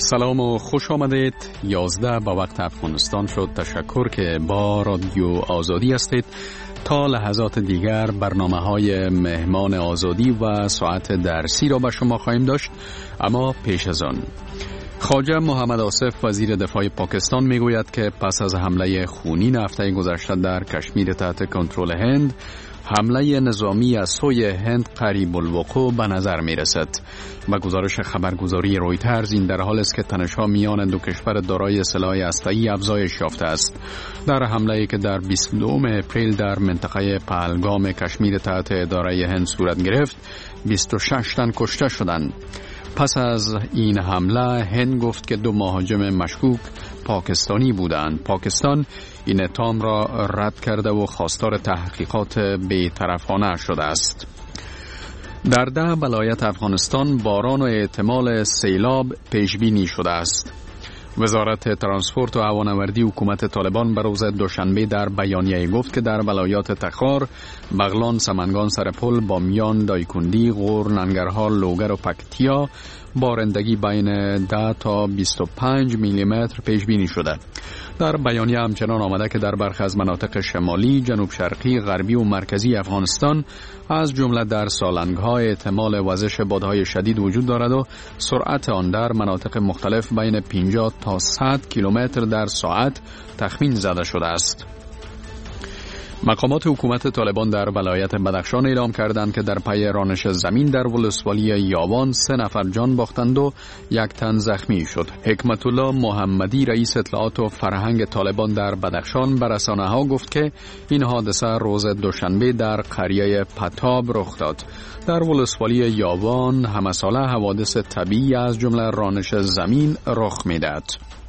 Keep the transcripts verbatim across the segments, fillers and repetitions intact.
سلام و خوش آمدید. یازده با وقت افغانستان شد. تشکر که با رادیو آزادی هستید. تا لحظات دیگر برنامه های مهمان آزادی و ساعت درسی را به شما خواهیم داشت، اما پیش از آن خواجه محمد آصف وزیر دفاع پاکستان میگوید که پس از حمله خونین هفته گذشته در کشمیر تحت کنترل هند، حمله نظامی از سوی هند قریب الوقوع به نظر می رسد. و گزارش خبرگزاری رویترز این در حال است که تنش‌ها میان دو کشور دارای سلاح هسته‌ای افزایش یافته است. در حمله‌ای که در بیست و دوم اپریل در منطقه پهلگام کشمیر تحت اداره هند صورت گرفت، بیست و شش تن کشته شدند. پس از این حمله هند گفت که دو مهاجم مشکوک پاکستانی بودند. پاکستان این اتهام را رد کرده و خواستار تحقیقات بی‌طرفانه شده است. در ده ولایت افغانستان باران و احتمال سیلاب پیش بینی شده است. وزارت ترانسپورت و هوانوردی حکومت طالبان به روز دوشنبه در بیانیه گفت که در ولایات تخار، بغلان، سمنگان، سرپل، بامیان، دایکندی، غور، ننگرهار، لوگر و پکتیا بارندگی بین ده تا بیست و پنج میلی متر پیش بینی شده. در بیانیه همچنان آمده که در برخی از مناطق شمالی، جنوب شرقی، غربی و مرکزی افغانستان از جمله در سالنگ‌ها احتمال وزش بادهای شدید وجود دارد و سرعت آن در مناطق مختلف بین پنجاه تا صد کیلومتر در ساعت تخمین زده شده است. مقامات حکومت طالبان در ولایت بدخشان اعلام کردند که در پی رانش زمین در ولسوالی یاوان سه نفر جان باختند و یک تن زخمی شد. حکمت الله محمدی رئیس اطلاعات و فرهنگ طالبان در بدخشان به رسانه‌ها گفت که این حادثه روز دوشنبه در قریه پتاب رخ داد. در ولسوالی یاوان همه ساله حوادث طبیعی از جمله رانش زمین رخ می‌دهد.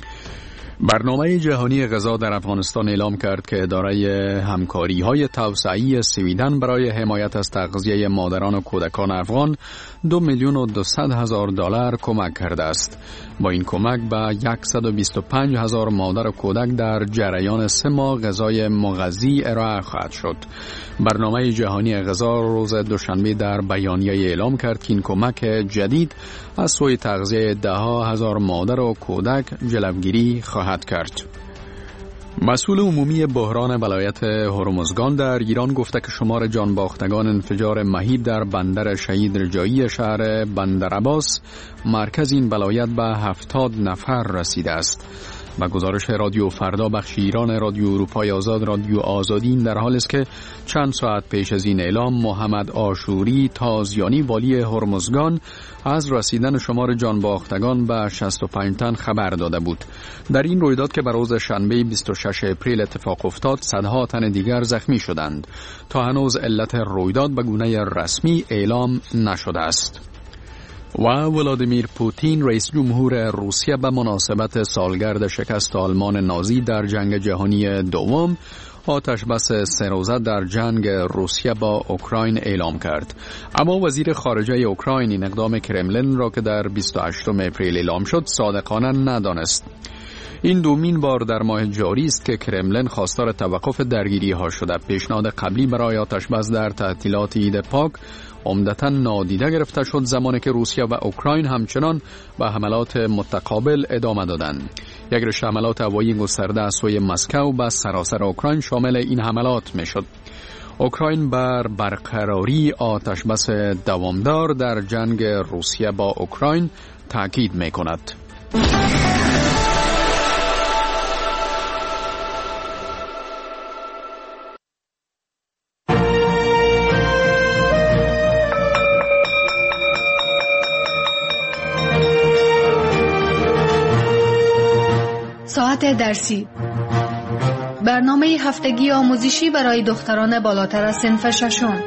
برنامه جهانی غذا در افغانستان اعلام کرد که اداره همکاری‌های توسعه‌ای سویدن برای حمایت از تغذیه مادران و کودکان افغان دو میلیون و دویست هزار دلار کمک کرده است. با این کمک به صد و بیست و پنج هزار مادر و کودک در جریان سه ماه غذای مغذی ارائه خواهد شد. برنامه جهانی غذا روز دوشنبه در بیانیه اعلام کرد که این کمک جدید از سوی تغذیه ده ها هزار مادر و کودک جلوگیری خواهد کرد. مسئول عمومی بحران ولایت هرمزگان در ایران گفته که شمار جانباختگان انفجار مهیب در بندر شهید رجایی شهر بندرعباس مرکز این ولایت به هفتاد نفر رسیده است. و گزارش رادیو فردا بخش ایران رادیو اروپای آزاد رادیو آزادی در حال است که چند ساعت پیش از این اعلام محمد آشوری تازیانی والی هرمزگان از رسیدن شمار جانباختگان به شصت و پنج تن خبر داده بود. در این رویداد که بر روز شنبه بیست و شش اپریل اتفاق افتاد، صدها تن دیگر زخمی شدند. تا هنوز علت رویداد به گونه رسمی اعلام نشده است. و ولادیمیر پوتین رئیس جمهور روسیه به مناسبت سالگرد شکست آلمان نازی در جنگ جهانی دوم آتش بس سه روزه در جنگ روسیه با اوکراین اعلام کرد. اما وزیر خارجه اوکراین این اقدام کرملین را که در بیست و هشتم اپریل اعلام شد صادقانه ندانست. این دومین بار در ماه جاری است که کرملین خواستار توقف درگیری ها شده. پیشنهاد قبلی برای آتش بس در تعطیلات عید پاک عمدتاً نادیده گرفته شد، زمانی که روسیه و اوکراین همچنان به حملات متقابل ادامه دادند. یک رشته حملات هوایی گسترده از سوی مسکو به سراسر اوکراین شامل این حملات میشد. اوکراین بر برقراری آتش بس دوامدار در جنگ روسیه با اوکراین تاکید میکند. ساعت درسی، برنامه هفتگی آموزشی برای دختران بالاتر از صنف ششم.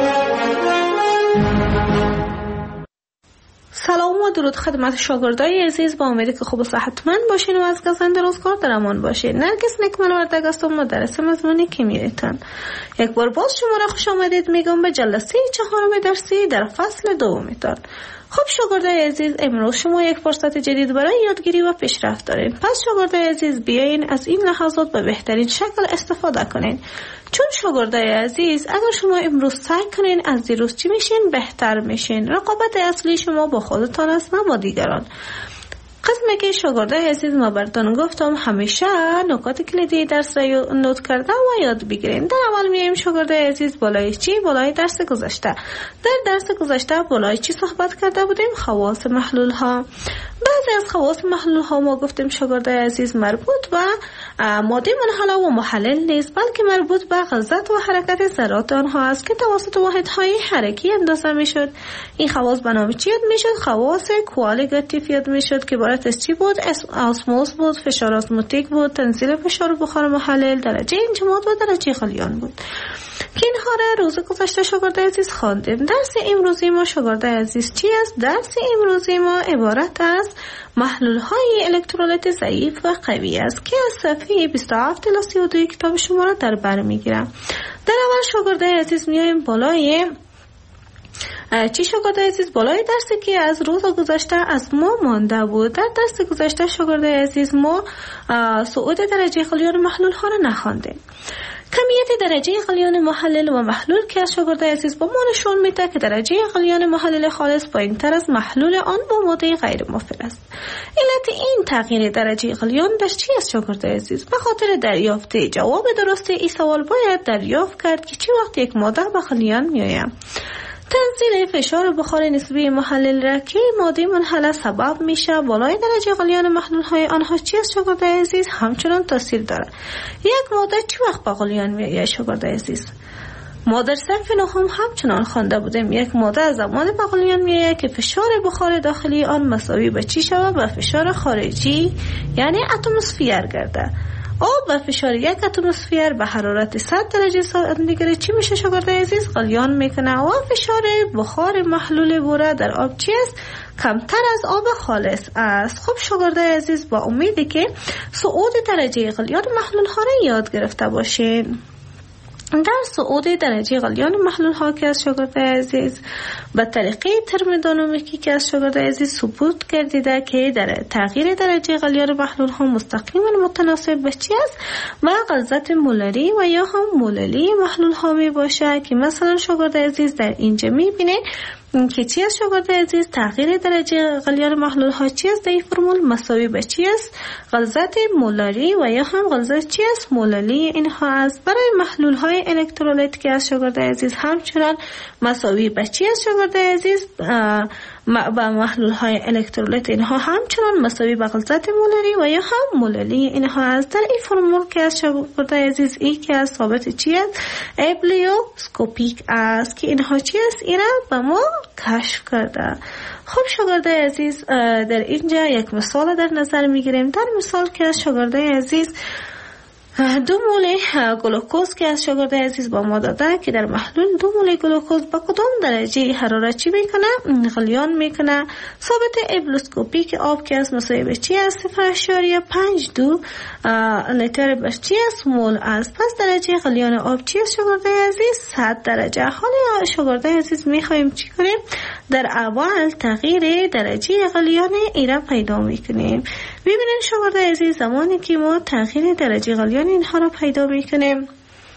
سلام و درود خدمت شاگردای عزیز، با امیدی که خوب و صحتمند باشین و از گزند روزگار در امان باشین. نرگس نکمل وردگ هستم، مدرس مضمون کیمیایتان. یک بار باز شما را خوش آمدید میگم به جلسه چهارم درسی در فصل دومیتان. خب شاگردای عزیز، امروز شما یک فرصت جدید برای یادگیری و پیشرفت دارین. پس شاگردای عزیز بیاین از این لحظات به بهترین شکل استفاده کنین. چون شاگردای عزیز، اگر شما امروز سعی کنین از دیروز چی میشین بهتر میشین. رقابت اصلی شما با خودتان است، نه با دیگران. قسمی که شاگردای عزیز ما براتون گفتم همیشه نکات کلیدی درس را نوت کرده و یاد بگیرین. در اول میایم شاگردای عزیز بالای چی؟ بالای درس گذشته. در درس گذشته بالای چی صحبت کرده بودیم؟ خواص محلول ها. بعضی از خواص محلول ها ما گفتیم شاگردای عزیز مربوط به ماده منحله و محلل نیست، بلکه مربوط به غلظت و حرکت ذرات آنها است که توسط واحدهای حرکی اندازه میشد. این خواص به نام چی یاد میشد؟ خواص کوالیتیتیو یاد میشد که عبارت از چی بود؟ اسموس بود، فشار اسموتیک بود، تنزیل فشار بخار محلل، درجه انجماد و درجه غلیان بود که اینها را روز گذشته شاگردای عزیز خواندیم. درس امروزی ما شاگردای عزیز چی است؟ درس امروزی ما عبارت از محلول های الکترولیت ضعیف و قوی است که از صفحه بیست و هفت تا سی و دو کتاب شما را در بر میگیرم. در اول شاگردای عزیز میایم بالای چی شاگردای عزیز؟ بالای درسی که از روز گذشته از ما مانده بود. در درس گذشته شاگردای عزیز ما صعود درجه غلیان محلول ها را نخواندیم. کمیت درجه غلیان محلل و محلول که از شاگردای عزیز با ما نشون میده که درجه غلیان محلل خالص پایین‌تر از محلول آن با ماده غیر مفید است. علت این تغییر درجه غلیان در چی است شاگردای عزیز؟ به خاطر دریافت جواب درست این سوال باید دریافت کرد که چی وقت یک ماده به غلیان میآید. تنزیل فشار بخار نسبی محلل را که ماده منحله سبب میشه بالای درجه غلیان محلول های آنها چی است شاگردای عزیز؟ همچنان تاثیر داره. یک ماده چی وقت به غلیان میآید شاگردای عزیز؟ ما در صنف نهم همچنان خوانده بودیم یک ماده از زمان به غلیان میآید که فشار بخار داخلی آن مساوی به چی شود؟ به فشار خارجی یعنی اتمسفیر گرده. آب به فشار یک اتمسفر به حرارت صد درجه سانتیگراد چی میشه شاگردای عزیز؟ غلیان میکنه و فشار بخار محلول بوره در آب چی است؟ کمتر از آب خالص است. خب شاگردای عزیز با امیدی که صعود درجه غلیان محلول ها را یاد گرفته باشین. در صعود درجه غلیان محلول ها که از شاگردای عزیز به طریقه ترمودینامیکی که از شاگردای عزیز ثبوت گردیده که در تغییر درجه غلیان محلول ها مستقیما متناسب به چی است؟ با غلظت مولری و یا هم موللی محلول ها می باشه که مثلا شاگردای عزیز در اینجا می بینه که چی است شاگردای عزیز؟ تغییر درجه غلیان محلول ها چی است؟ در این فرمول مساوی به چی است؟ غلظت مولری و یا هم غلظت چی است؟ موللی اینها است. برای محلول های الکترولیت که از شاگردای عزیز همچنان مساوی به چی است شاگردای عزیز؟ با محلول های الکترولیت اینها همچنان مساوی به غلظت مولری و یا هم موللی اینها است. در این فرمول که از شاگردای عزیز ای که از ثابت چی است؟ ابلیوسکوپیک است که اینها چی است؟ این را به ما کشف کرده. خب شاگردای عزیز در اینجا یک مثال در نظر میگیریم. در مثال که از شاگردای عزیز دو مول گلوکوز که از شاگردای عزیز با ما داده که در محلول دو مول گلوکوز با کدام درجه حرارت چی میکنه؟ غلیان میکنه. ثابت ابلیوسکوپیک آب که از مساوی به چی است؟ صفر اشاریه پنج دو لیتر بر چی است؟ مول است. پس درجه غلیان آب چی است شاگردای عزیز؟ صد درجه. حالا شاگردای عزیز میخوایم چی کنیم؟ در اول تغییر درجه غلیان ایره پیدا میکنیم. ببینید شاگردای عزیز زمانی که ما تغییر درجه غلیان اینها را پیدا میکنیم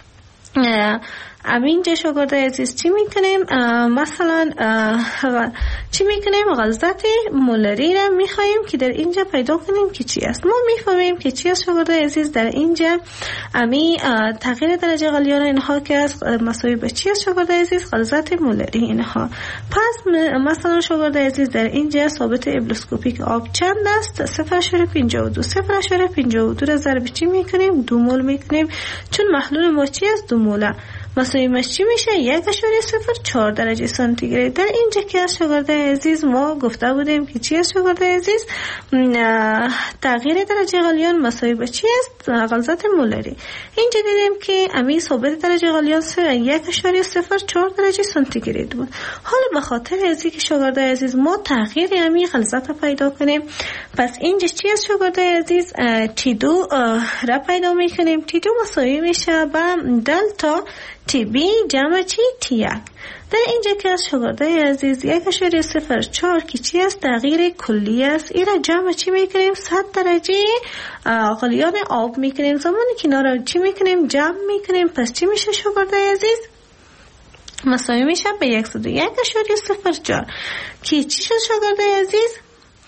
همینجا شاگردای عزیز چی میکنیم؟ مثلا چی میکنیم؟ غلظت مولری را میخوایم که در اینجا پیدا کنیم که چی است. ما میفهمیم که چی است شاگردای عزیز در اینجا امی تغییر درجه غلیان اینها که است مساوی به چی است شاگردای عزیز؟ غلظت مولری اینها. پس مثلا شاگردای عزیز در اینجا ثابت ابلیوسکوپیک آب چند است؟ صفر اشاریه پنجاه و دو. صفر اشاریه پنجاه و دو را ضرب چی میکنیم؟ دو مول میکنیم چون محلول ما چی است؟ دو موله. مساویش چی میشه؟ یک اشاریه صفر چهار درجه سانتیگراد. در اینجا که از شاگردای عزیز ما گفته بودیم که چی است شاگردای عزیز؟ تغییر درجه غلیان مساوی به چی است؟ غلظت مولری. اینجا دیدیم که امی ثابت درجه غلیان یک اشاریه صفر چهار درجه سانتیگراد بود. حالا به خاطر از اینکه شاگردای عزیز ما تغییر امی غلظت پیدا کنیم، پس اینجا چی است شاگردای عزیز؟ تی دو را پیدا میکنیم. تی دو مساوی میشه به دلتا تی بی جمع چی؟ تی یک. در اینجا که از شاگردای عزیز یک اشاریه صفر چهار که چی است؟ تغییر کلی است. این را جمع چی میکنیم؟ صد درجه غلیان آب میکنیم. زمانی که اینا را چی میکنیم؟ جمع میکنیم. پس چی میشه شاگردای عزیز؟ مساوی میشه به صد و یک اشاریه صفر چهار که چی شد شاگردای عزیز؟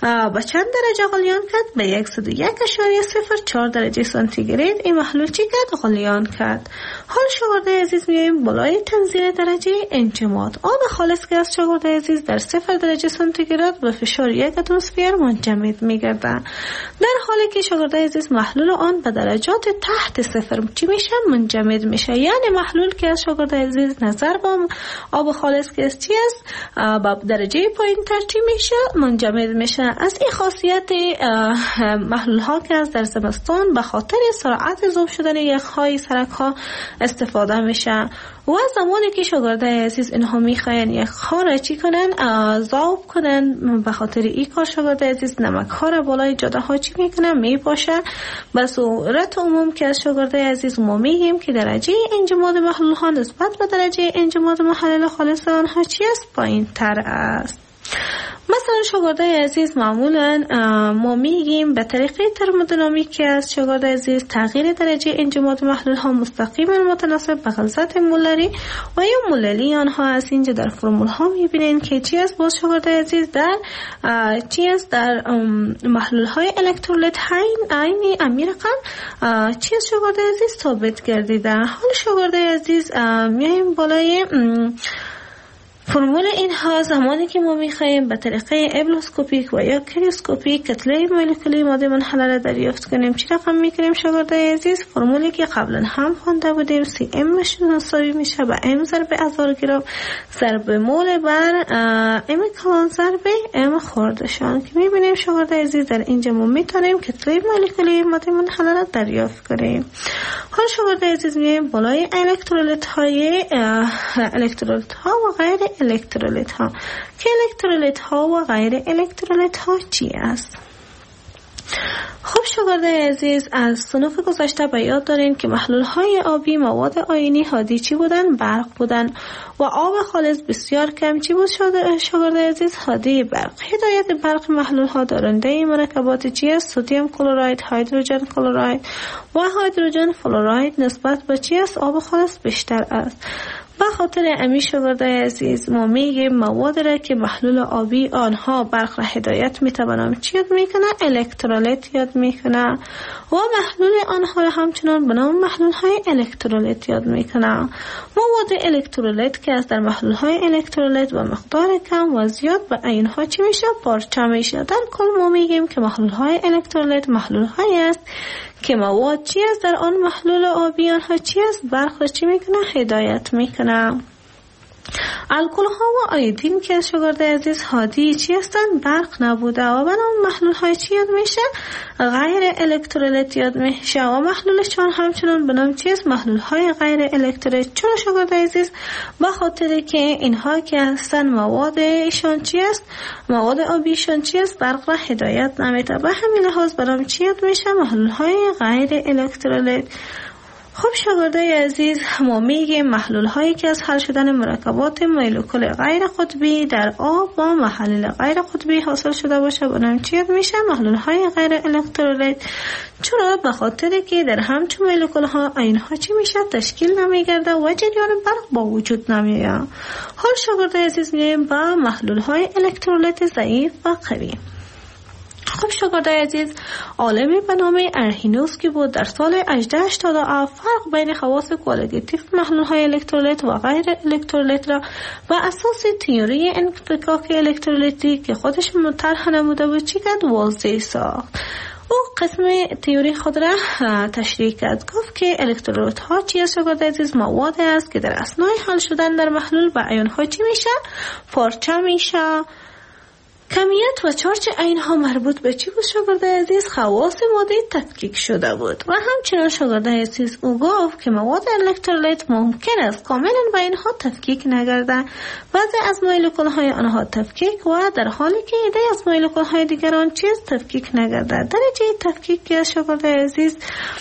به چند درجه غلیان کرد؟ به صد و یک اشاریه صفر چهار درجه سانتیگراد این محلول چی کرد؟ غلیان کرد. حال شاگرد عزیز میایم بالای تنزیل درجه انجماد. آب خالص که از شاگرد عزیز در صفر درجه سانتیگراد به فشار یک اتمسفر منجمد میگردد. در حالی که شاگرد عزیز محلول آن به درجات تحت صفر چی میشه؟ منجمد میشه. یعنی محلول که از شاگرد عزیز نظر با آب خالص که از چی است با درجه پایین تر چی میشه؟ منجمد میشه. از این خاصیت محلول ها که از در زمستان به خاطر سرعت ذوب شدن یخهای سرک ها استفاده میشه و زمانی که شاگرد عزیز اینها میخواین یخها را چی کنن؟ ذوب کنن. به خاطر این کار شاگرد عزیز نمک ها را بالای جاده ها چی میکنن؟ میپاشه. به صورت عموم که از شاگرد عزیز ما میگیم که درجه انجماد محلول ها نسبت به درجه انجماد محلول خالص آنها چی است؟ پایین تر است. مثلا شاگردای عزیز معمولا ما میگیم به طریقه ترمودینامیک که از شاگرد عزیز تغییر درجه انجماد محلول ها مستقیما متناسب به غلظت مولری و یا موللی آنها است. اینجا در فرمول ها میبینین که چی است باز شاگرد عزیز در چی است در محلول های الکترولیت عینی امی رقم چی است شاگرد عزیز ثابت گردیده. حال شاگرد عزیز میایم بالای فرمول اینها زمانی که ما میخوایم به طریقه ابلوسکوپیک و یا کریوسکوپیک کتله مولکولی ماده منحله را دریافت کنیم چی رقم میکنیم شاگرد عزیز؟ فرمولی که قبلا هم خوانده بودیم سی ام مساوی میشه به ام ضرب هزار گرم ضرب مول بر ام کلان ضرب ام خوردشان که میبینیم شاگرد عزیز در اینجا ما میتونیم کتله مولکولی ماده منحله را دریافت کنیم. حال شاگرد عزیز میایم بالای الکترولیت های الکترولیت ها و غیر الکترولیت ها که الکترولیت ها و غیر الکترولیت ها چی است؟ خب شاگرد عزیز از صنوف گذشته به یاد دارین که محلول های آبی مواد آیونی هادی چی بودن؟ برق بودن و آب خالص بسیار کم چی بود شاگرد عزیز؟ هادی برق. هدایت برق محلول ها دارنده مرکبات چی است؟ سدیم کلراید، هیدروژن کلراید و هیدروژن فلوراید نسبت به چی است؟ آب خالص بیشتر است. به خاطر امی شاگرد عزیز ما میگیم مواد را که محلول آبی آنها برق را هدایت میتوانم چی یاد میکنه؟ الکترولیت یاد میکنه و محلول آنها را همچنان به نام محلول های الکترولیت یاد میکنه. مواد الکترولیت که از در محلول های الکترولیت و مقدار کم و زیاد به اینها چی میشه؟ پارچه میشه. در کل ما میگیم که محلول های الکترولیت محلول های است که مواد چی است در آن محلول آبی آنها چی است؟ برق را چی میکنه؟ هدایت میکنه. الکل ها و آیودین که شاگرد عزیز هادی چی هستند؟ برق نبوده و بنام محلول های چی یاد میشه؟ غیر الکترولیت یاد میشه و محلولشان همچنان بنام چی است؟ محلول های غیر الکترولیت. چرا شاگرد عزیز؟ به خاطر که اینها که هستن موادشان چی است؟ مواد آبیشان چی است؟ برق را هدایت نمیده. به همین لحاظ بنام چی یاد میشه؟ محلول های غیر الکترولیت. خب شاگردای عزیز ما میگیم محلول هایی که از حل شدن مرکبات مولکول غیر قطبی در آب با محلول غیر قطبی حاصل شده باشه بنام چی یاد میشه؟ محلول های غیر الکترولیت. چرا؟ به خاطر که در همچون مولکول ها اینها چی میشه؟ تشکیل نمیگرده و جریان برق با وجود نمیاد. حال شاگردای عزیز میگیم با محلول های الکترولیت ضعیف و قوی. خب شاگردای عزیز عالمی به نام ارهینوس که بود در سال هجده هشتاد و هفت فرق بین خواص کوالیتیو محلول های الکترولیت و غیر الکترولیت را و اساس تئوری انفکاک الکترولیتی که خودش طرح نموده بود چی کرد؟ واضح ساخت. او قسم تئوری خود را تشریح کرد. گفت که الکترولیت ها چی است شاگرد عزیز؟ مواد است که در اثنای حل شدن در محلول به ایون ها چی میشه؟ پارچه میشه. کمیت و چارج اینها مربوط به چی بود شاگرد عزیز؟ خواص ماده تفکیک شده بود. و همچنان شاگرد عزیز او گفت که مواد الکترولیت ممکن است کاملا به اینها تفکیک نگردد. بعضی از مولکول های آنها تفکیک و در حالی که ایده از مولکول های دیگران چیز تفکیک نگردد. درجه تفکیک که شاگرد عزیز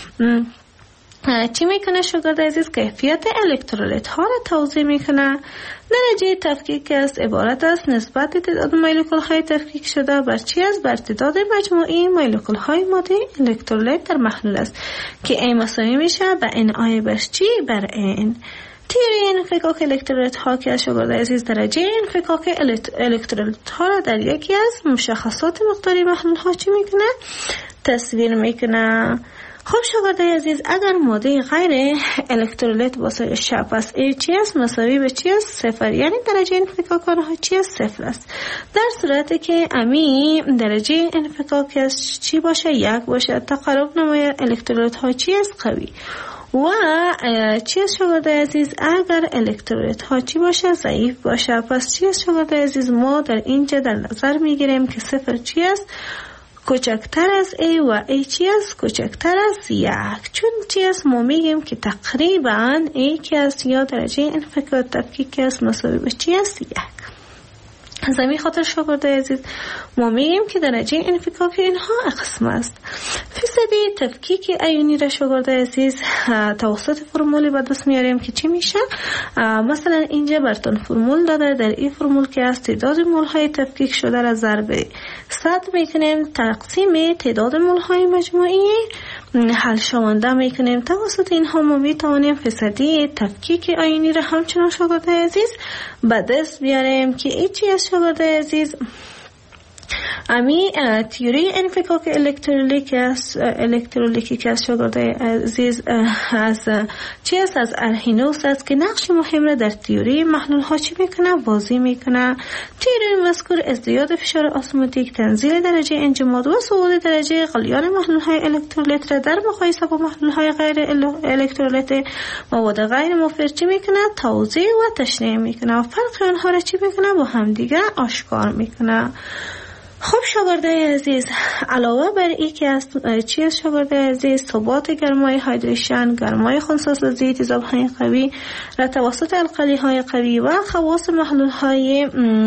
چی میکنه شاگرد عزیز؟ کیفیت الکترولیت ها را توضیح میکنه. درجه تفکیک است عبارت است نسبت تعداد مولکول های تفکیک شده بر چی است؟ بر تعداد مجموعی مولکول های ماده الکترولیت در محلول است که ای مساوی میشه به ان آی بر چی؟ بر ان. تیوری انفکاک الکترولیت ها که از شاگرد عزیز درجه انفکاک الکترولیت ها را در یکی از مشخصات مقداری محلول ها چی میکنه؟ تصویر میکنه. خب شاگرد عزیز اگر ماده غیر الکترولیت باشه شب پس ای چی است مساوی به چی است؟ صفر، یعنی درجه انفکاک آنها چی است؟ صفر است. در صورتی که امی درجه انفکاکش چی باشه؟ یک باشه. تقارب نمای الکترولیت ها چی است؟ قوی. و چی است شاگرد عزیز اگر الکترولیت ها چی باشه؟ ضعیف باشه. پس چی است شاگرد عزیز ما در اینجا در نظر میگیریم که صفر چی است؟ کوچکتر از ای و ای چی است؟ کوچکتر از یک. چون چی است؟ ما میگیم که تقریبا ای که است یا درجه انفکاک تفکیک است مساوی به چی است؟ یک. از همین خاطر شاگرد عزیز ما میگیم که درجه انفکاک اینها قسم است. فیصدی تفکیک ایونی را شاگرد عزیز توسط فرمولی به دست میاریم که چی میشه؟ مثلا اینجا براتون فرمول داده، در این فرمول که از تعداد مول های تفکیک شده را ضرب صد میکنیم تقسیم تعداد مول های مجموعی حل شونده میکنیم. توسط اینها ما میتوانیم فیصدی تفکیک ایونی را همچنان شاگرد عزیز به دست بیاریم که این چی از شاگرد عزیز امی تیوری انفکاک الکترولیک است الکترولیکی که از شاگرد عزیز از چی است؟ از ارهینوس است که نقش مهم را در تیوری محلول ها چی میکنه؟ بازی میکنه. تیوری مذکور ازدیاد فشار اسموتیک، تنزیل درجه انجماد و صعود درجه غلیان محلول های الکترولیت را در مقایسه با محلول های غیر الکترولیت مواد غیر مفید چی میکنه؟ توضیح و تشریح میکنه و فرق آنها را چی میکنه؟ با همدیگه آشکار میکنه. خب شاگرد عزیز علاوه بر این که از چی است شاگرد عزیز ثبات گرمای هایدریشن، گرمای خنثی‌سازی تیزاب های قوی را توسط القلی های قوی و خواص محلول های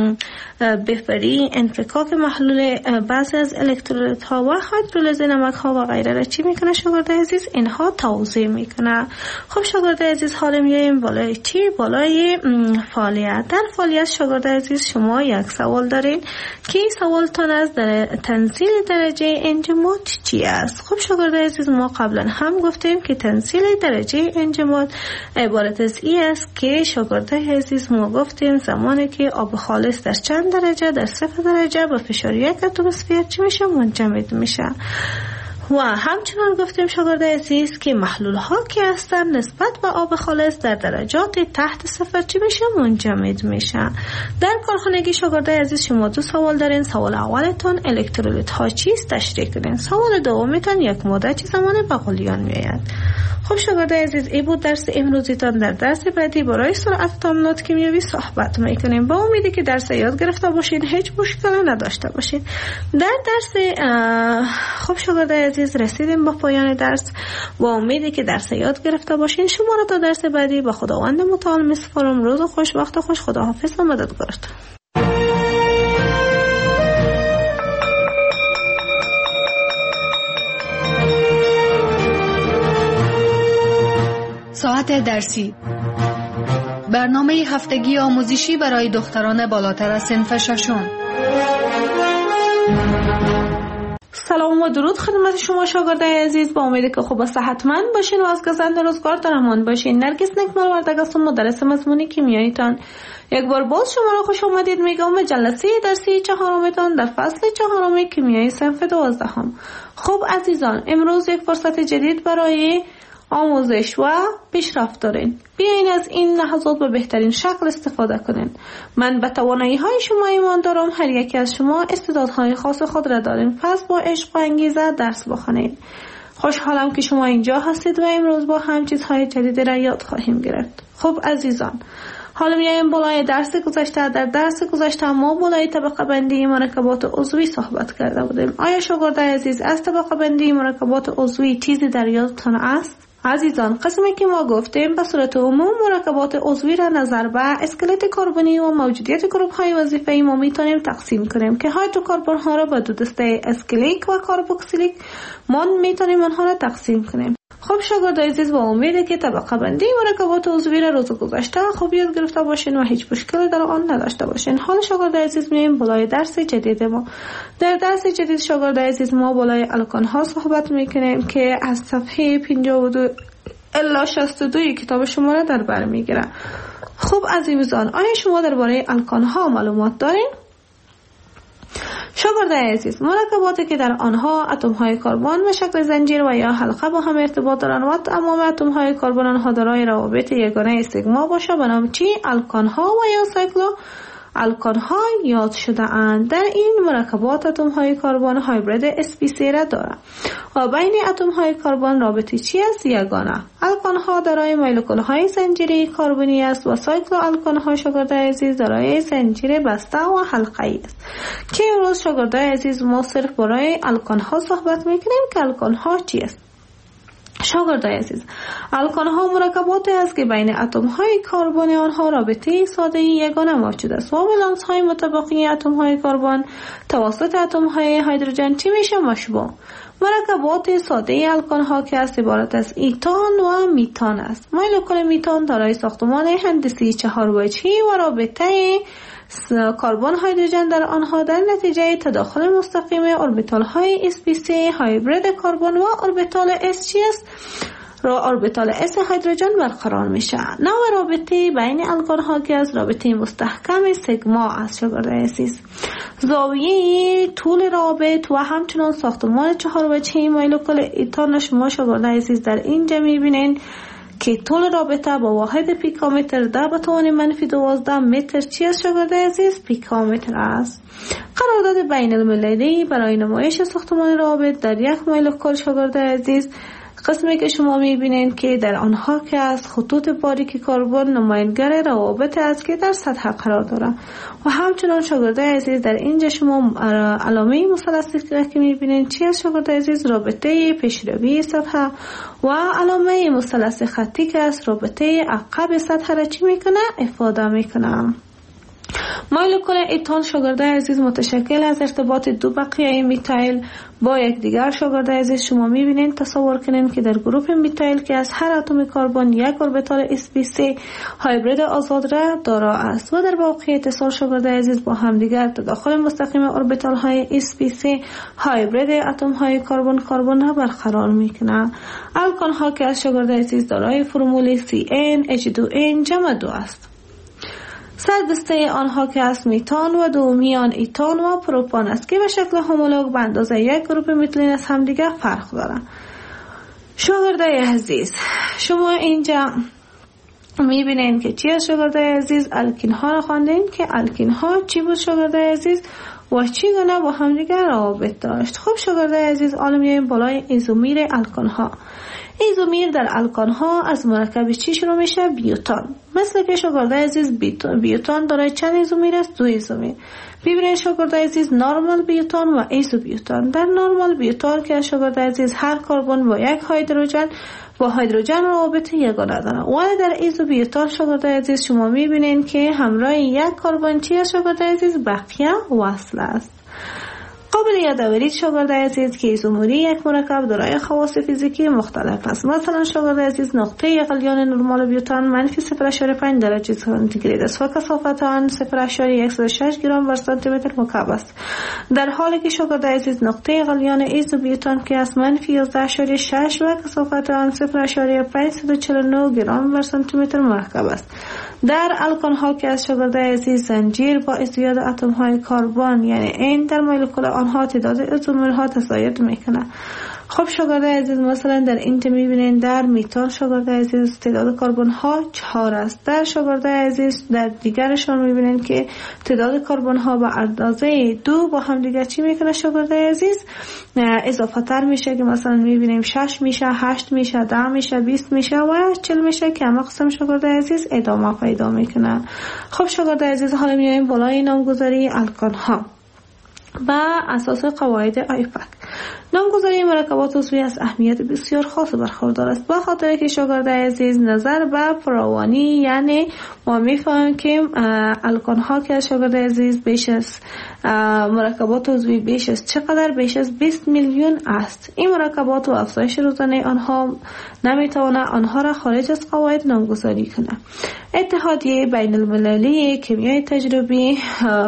بفری، انفکاک محلول بعضی از الکترولیت ها و هیدرولیز نمک ها و غیره را چی میکنه شاگرد عزیز؟ اینها توضیح میکنه. خب شاگرد عزیز حالا میایم بالای چی؟ بالای فعالیت. در فعالیت شاگرد عزیز شما یک سوال دارین که این سوال تا از در تنزیل درجه انجماد چی است؟ خب شاگرد عزیز ما قبلا هم گفتیم که تنزیل درجه انجماد عبارت از این است که شاگرد عزیز ما گفتیم زمانی که آب خالص در چند درجه؟ در صفر درجه با فشار یک اتمسفر چی میشه؟ منجمد میشه. و همچنان گفتیم شاگرد عزیز که محلول ها که هستن نسبت به آب خالص در درجات تحت صفر چی میشه؟ منجمد میشه. در کارخانگی شاگرد عزیز شما دو سوال دارین. سوال اولتون الکترولیت ها چیست؟ تشریح کنین. سوال دومیتون یک ماده چی زمان به غلیان میآید. خب شاگرد عزیز این بود درس امروزیتان. در درس بعدی برای سرعت تعاملات کیمیایی صحبت میکنیم. با امیدی که درس یاد گرفته باشین، هیچ مشکلی نداشته باشین. در درس خب شاگرد عزیز رسیدیم با پایان درس. با امیدی که درس یاد گرفته باشین. شما را تا درس بعدی به خداوند متعال میسپارم. روز خوش، وقت خوش. خداحافظ و مددگارتون. ساعت درسی، برنامه هفتگی آموزشی برای دختران بالاتر از صنف ششم. سلام و درود خدمت شما شاگردای عزیز. با امیدی که خوب و صحتمند باشین و از گزند روزگار در امان باشین. نرگس نکمل وردگ هستم، مدرس مضمون کیمیاییتان. یک بار باز شما را خوش آمدید میگم به جلسه درسی چهارمتان در فصل چهارم کیمیای صنف دوازدهم. خب عزیزان، امروز یک فرصت جدید برای آموزش و پیشرفت دارین. بیاین از این لحظات به بهترین شکل استفاده کنین. من به توانایی های شما ایمان دارم. هر یکی از شما استعدادهای خاص خود را دارین. پس با عشق و انگیزه درس بخونین. خوشحالم که شما اینجا هستید و امروز با هم چیزهای جدیدی را یاد خواهیم گرفت. خب عزیزان، حالا میایم بالای درس گذشته. در درس گذشته ما بالای طبقه بندی مرکبات عضوی صحبت کرده بودیم. آیا شاگرد عزیز از طبقه بندی مرکبات عضوی چیزی در یادتان است؟ عزیزان، قسمی که ما گفتیم به صورت عموم مرکبات عضوی را نظر به اسکلت کربنی و موجودیت گروه های وظیفه‌ای ما میتونیم تقسیم کنیم که هیدروکربن ها را به دو دسته اسکلیک و کاربوکسیلیک ما میتونیم آنها را تقسیم کنیم. خب شاگرد عزیز، با امیده که طبقه بندی مرکبات عضوی را روز گذشته خوب یاد گرفته باشین و هیچ مشکلی در آن نداشته باشین. حالا شاگرد عزیز میایم بالای درس جدید ما. در درس جدید شاگرد عزیز ما بالای الکان ها صحبت میکنیم که از صفحه پنجاه و دو الا شصت و دو کتاب شما را در بر میگیره. خب عزیزان، آیا شما درباره الکان ها معلومات دارین؟ شاگردای عزیز، مرکباتی که در آنها اتم های کربن به شکل زنجیر و یا حلقه با هم ارتباط دارند و تمام اتم های کربن آنها دارای روابط یگانه سیگما باشه به نام چی؟ الکان ها و یا سایکلو الکان ها یاد شده اند. در این مرکبات اتم های کربن هایبرید اس پی سی را دارند و بین اتم های کربن رابطه چی است؟ یگانه. الکان ها دارای مولکول های زنجیره کربنی است و سایکلو الکان ها شاگردای عزیز دارای زنجیره بسته و حلقه‌ای است که امروز شاگردای عزیز ما صرف برای الکان ها صحبت میکنیم که الکان ها چی است. شاگردای عزیز، الکان ها مرکباتی است که بین اتم های کربن آنها رابطه ساده یگانه موجود است و ولانس های متبقی اتم های کربن توسط اتم های هیدروژن چی میشه؟ مشبوع. مرکبات ساده الکان ها که است عبارت از ایتان و میتان است. مولکول میتان دارای ساختمان هندسی چهار وجهی و رابطه کربن هیدروژن در آنها در نتیجه تداخل مستقیم اوربیتال های اس پی سی هایبرید کربن و اوربیتال اس چی است؟ را اوربیتال اس هیدروژن برقرار میشه. نوع رابطه بین الکان ها که از رابطه مستحکم سیگما است. شاگردای عزیز، زاویه طول رابط و همچنان ساختمان چهار وجهی مولکول ایتان شما شاگردای عزیز در اینجا میبینین که طول رابطه با واحد پیکومتر در به توان منفی دوازده متر چی است شاگردای عزیز؟ پیکومتر است. قرارداد بین المللی برای نمایش ساختمان رابط در یک مولکول شاگردای عزیز قسمی که شما میبینین که در آنها که از خطوط باریک کربن نمایانگر روابط است که در سطح قرار داره و همچنان شاگردای عزیز در اینجا شما علامه مثلثی که میبینین چی است شاگردای عزیز؟ رابطه پیشروی سطح و علامه مثلث خطی که است رابطه عقب سطح را چی میکنه؟ افاده میکنه. مولکول ایتان شاگردای عزیز متشکل از ارتباط دو بقیه میتایل با یکدیگر. شاگردای عزیز شما میبینین تصور کنین که در گروپ میتایل که از هر اتم کربن یک اوربیتال اس پی سی هایبرید آزاد را دارا است و در واقع اتصال شاگردای عزیز با همدیگر تداخل مستقیم اوربیتال های اس پی سی هایبرید اتم های کربن کربن را برقرار میکنه. الکان ها که از شاگردای عزیز دارای فرمول سی ان اچ دو ان جمع دو است. سردسته آنها که از میتان و دومیان ایتان و پروپان است که به شکل همولوگ به اندازه یک گروپ میتیلین از همدیگر فرق دارند. شاگردای عزیز شما اینجا میبینین که چی از شاگردای عزیز؟ الکین ها را خواندین که الکین ها چی بود شاگردای عزیز و چی گونه با همدیگر روابط داشت. خب شاگردای عزیز حالا میایم بالای ایزومیر الکان ها. ایزومیر در الکان ها از مرکب چی شروع میشه؟ بیوتان. مثل که شاگردای عزیز بیوتان داره چند ایزومیر است؟ دو ایزومیر. ببینید شاگردای عزیز نورمال بیوتان و ایزو بیوتان. در نورمال بیوتان که شاگردای عزیز هر کربن با یک هیدروژن با هیدروژن روابط یگانه داره. ولی در ایزو بیوتان شاگردای عزیز شما میبینین که همراه یک کربن چی است شاگردای عزیز؟ بقیه وصل است. قابل یادآوری شاگردای عزیز که ایزومری یک مرکب دارای خواص فیزیکی مختلف است. مثلا شاگردای عزیز نقطه غلیان نرمال بیوتان منفی صفر ممیز پنج درجه سانتیگراد است و کثافت آن صفر ممیز صد و شش گرم بر سانتی متر مکعب است، در حالی که شاگردای عزیز نقطه غلیان ایزو بیوتان که از منفی یازده ممیز شش و کثافت آن صفر ممیز پانصد و چهل و نه گرم بر سانتی متر مرکب است. در الکان ها که از شاگردای عزیز زنجیر با ازدیاد اتم های کربن یعنی این در مولکول آنها تعداد ایزومرها تزاید میکنه. خب شاگردای عزیز مثلا در اینجا میبینین در میتان شاگردای عزیز تعداد کربن ها چهار است. در شاگردای عزیز در دیگرشان میبینین که تعداد کربن ها به اندازه دو با هم دیگه چی میکنه شاگردای عزیز؟ اضافه تر میشه که مثلا میبینیم شش میشه، هشت میشه، ده میشه، بیست میشه و چهل میشه که همه قسم شاگردای عزیز ادامه پیدا میکنه. خب شاگردای عزیز حالا میایم بالای نامگذاری الکان ها با اساس قواعد آیپک. نامگذاری مرکبات عضوی از اهمیت بسیار خاص برخوردار است، به خاطر که شاگردای عزیز نظر به فراوانی یعنی ما میفهمیم که الکان ها که شاگردای عزیز بیش از مرکبات عضوی بیش از چقدر؟ بیش از بیست میلیون است. این مرکبات و افزایش روزانه آنها نمیتونه آنها را خارج از قواعد نامگذاری کنه. اتحادیه بین المللی کیمیای تجربی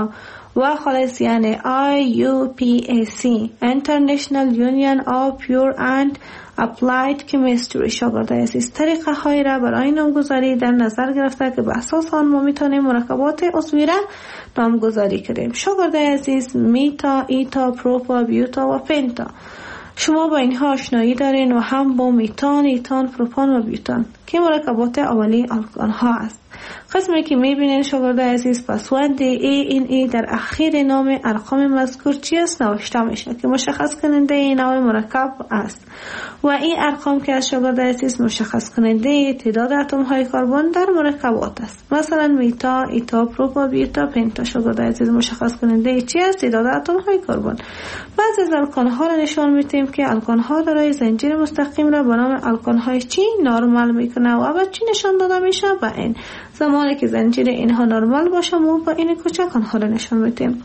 و خالص یعنی آی یو پی ای سی International Union of Pure and Applied Chemistry شاگرد عزیز. طریقه های را برای نامگذاری در نظر گرفته که به اساس آن ما میتونیم مرکبات عضوی را نامگذاری کنیم. شاگرد عزیز، میتا، ایتا، پروپا، بیوتا و پنتا. شما با اینها آشنایی دارین و هم با میتان، ایتان، پروپان و بیوتان که مرکبات اولیه آلکان ها است. قسمی که میبینین شاگرد عزیز، پسوند ای این ای در اخیر نام ارقام مذکور چی است نوشته میشه که مشخص کننده این نوع مرکب است و این ارقام که از شاگرد عزیز مشخص کننده تعداد اتم های کربن در مرکبات است. مثلا میتا، ایتا، پروپا، بیوتا، پنتا. شاگرد عزیز مشخص کننده چی است؟ تعداد اتم های کربن. بعضی از الکان ها را نشان میدیم که الکان ها دارای زنجیر مستقیم را به نام الکان های چی نرمال میکنه و بعد چی نشان داده میشه؟ با این زمانی که زنجیر اینها نرمال باشه ما با این کوچک آنها را نشان میدیم.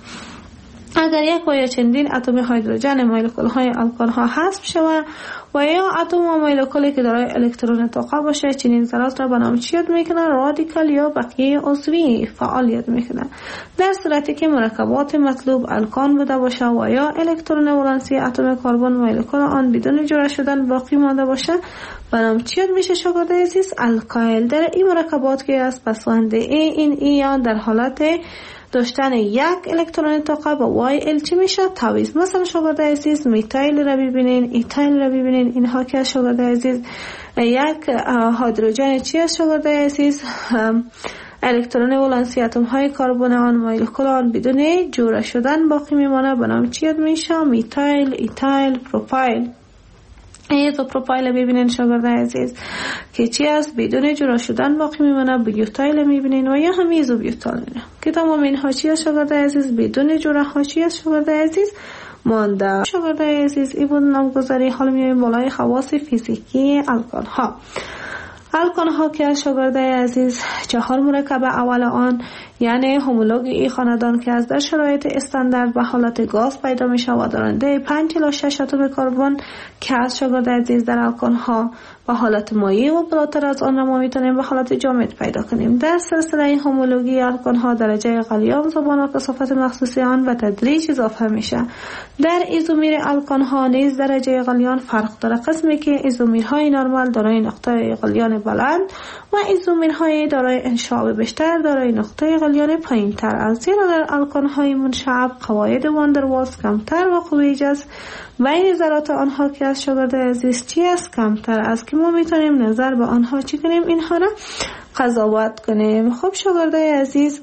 اگر یک و یا چندین اتم هیدروژن مولکول های الکان ها حذف شود و یا اتم و مولکولی که دارای الکترون طاقه باشه، چنین ذرات را به نام چی یاد میکنن؟ رادیکال یا بقیه عضوی فعال یاد میکنن. در صورتی که مرکبات مطلوب الکان بوده باشه و یا الکترون ولانسی اتم کربن مولکول آن بدون جوړه شدن باقی مانده باشه، به نام چی یاد میشه شاگرد عزیز؟ الکایل. در این مرکبات که از پسوند ای این ای در حالت داشتن یک الکترون طاقه با وای ال چی میشه؟ تعویض. مثلا شاگرد عزیز میتایل را ببینین، ایتایل را ببینین، اینها که شاگرد عزیز یک هیدروژن چی است شاگرد عزیز؟ الکترون ولانسی اتم های کربن آن مولکول آن بدون جوړه شدن باقی میمانه، به نام چی یاد میشه؟ میتایل، ایتایل، پروپایل. ایزو پروپایل ببینین شاگرد عزیز که چی است؟ بدون جوړه شدن باقی میمانه. بیوتایل میبینین و یا هم ایزو بیوتایل که تمام اینها چی است شاگرد عزیز؟ بدون جوړه ها چی است شاگرد عزیز؟ مانده. شاگرد عزیز این بود نامگذاری. حالا میایم بالای خواص فیزیکی الکان ها. الکان ها که شاگرد عزیز چهار مرکب اول آن یعنی همولوگ ای خاندان که از در شرایط استاندارد به حالت گاز پیدا می شود دارنده پنج الی شش اتم کربن که از شاگرد عزیز در الکان ها به حالت مایع و بالاتر از آن را ما میتونیم به حالت جامد پیدا کنیم. در سلسله این همولوگی الکان ها درجه غلیان زبان و کثافت مخصوصی آن به تدریج اضافه میشه. در ایزومیر الکان ها نیز درجه غلیان فرق داره، قسمی که ایزومیرهای نرمال دارای نقطه غلیان بلند و ایزومیرهای دارای انشعاب بیشتر دارای نقطه غلیان پایین‌تر است. زیرا در الکان های منشعب قواعد واندروالز کمتر و قوه جذب بین ذرات آنها که از شاگرد عزیز چی است؟ کمتر است که ما میتونیم نظر به آنها چی کنیم؟ اینها را قضاوت کنیم. خب شاگرد عزیز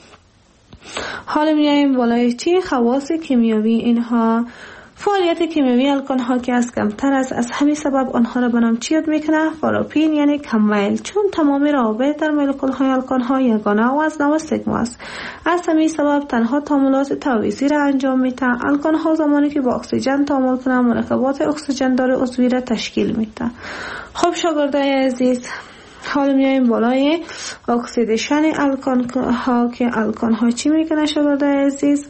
حالا میایم بالای چی؟ خواص کیمیایی اینها. فعالیت کیمیایی الکان ها که از کمتر است، از همین سبب آنها را به نام چی یاد میکنه؟ پاراپین یعنی کم میل، چون تمام روابط در مولکول های الکان ها یگانه و از نوع سیگما است. از همین سبب تنها تعاملات تعویضی را انجام میده. الکان ها زمانی که با اکسیژن تعامل کنند مرکبات اکسیژن دار عضوی را تشکیل میده. خب شاگردای عزیز حالا میایم بالای اکسیدیشن الکان ها که الکان ها چی میکنه شاگردای عزیز؟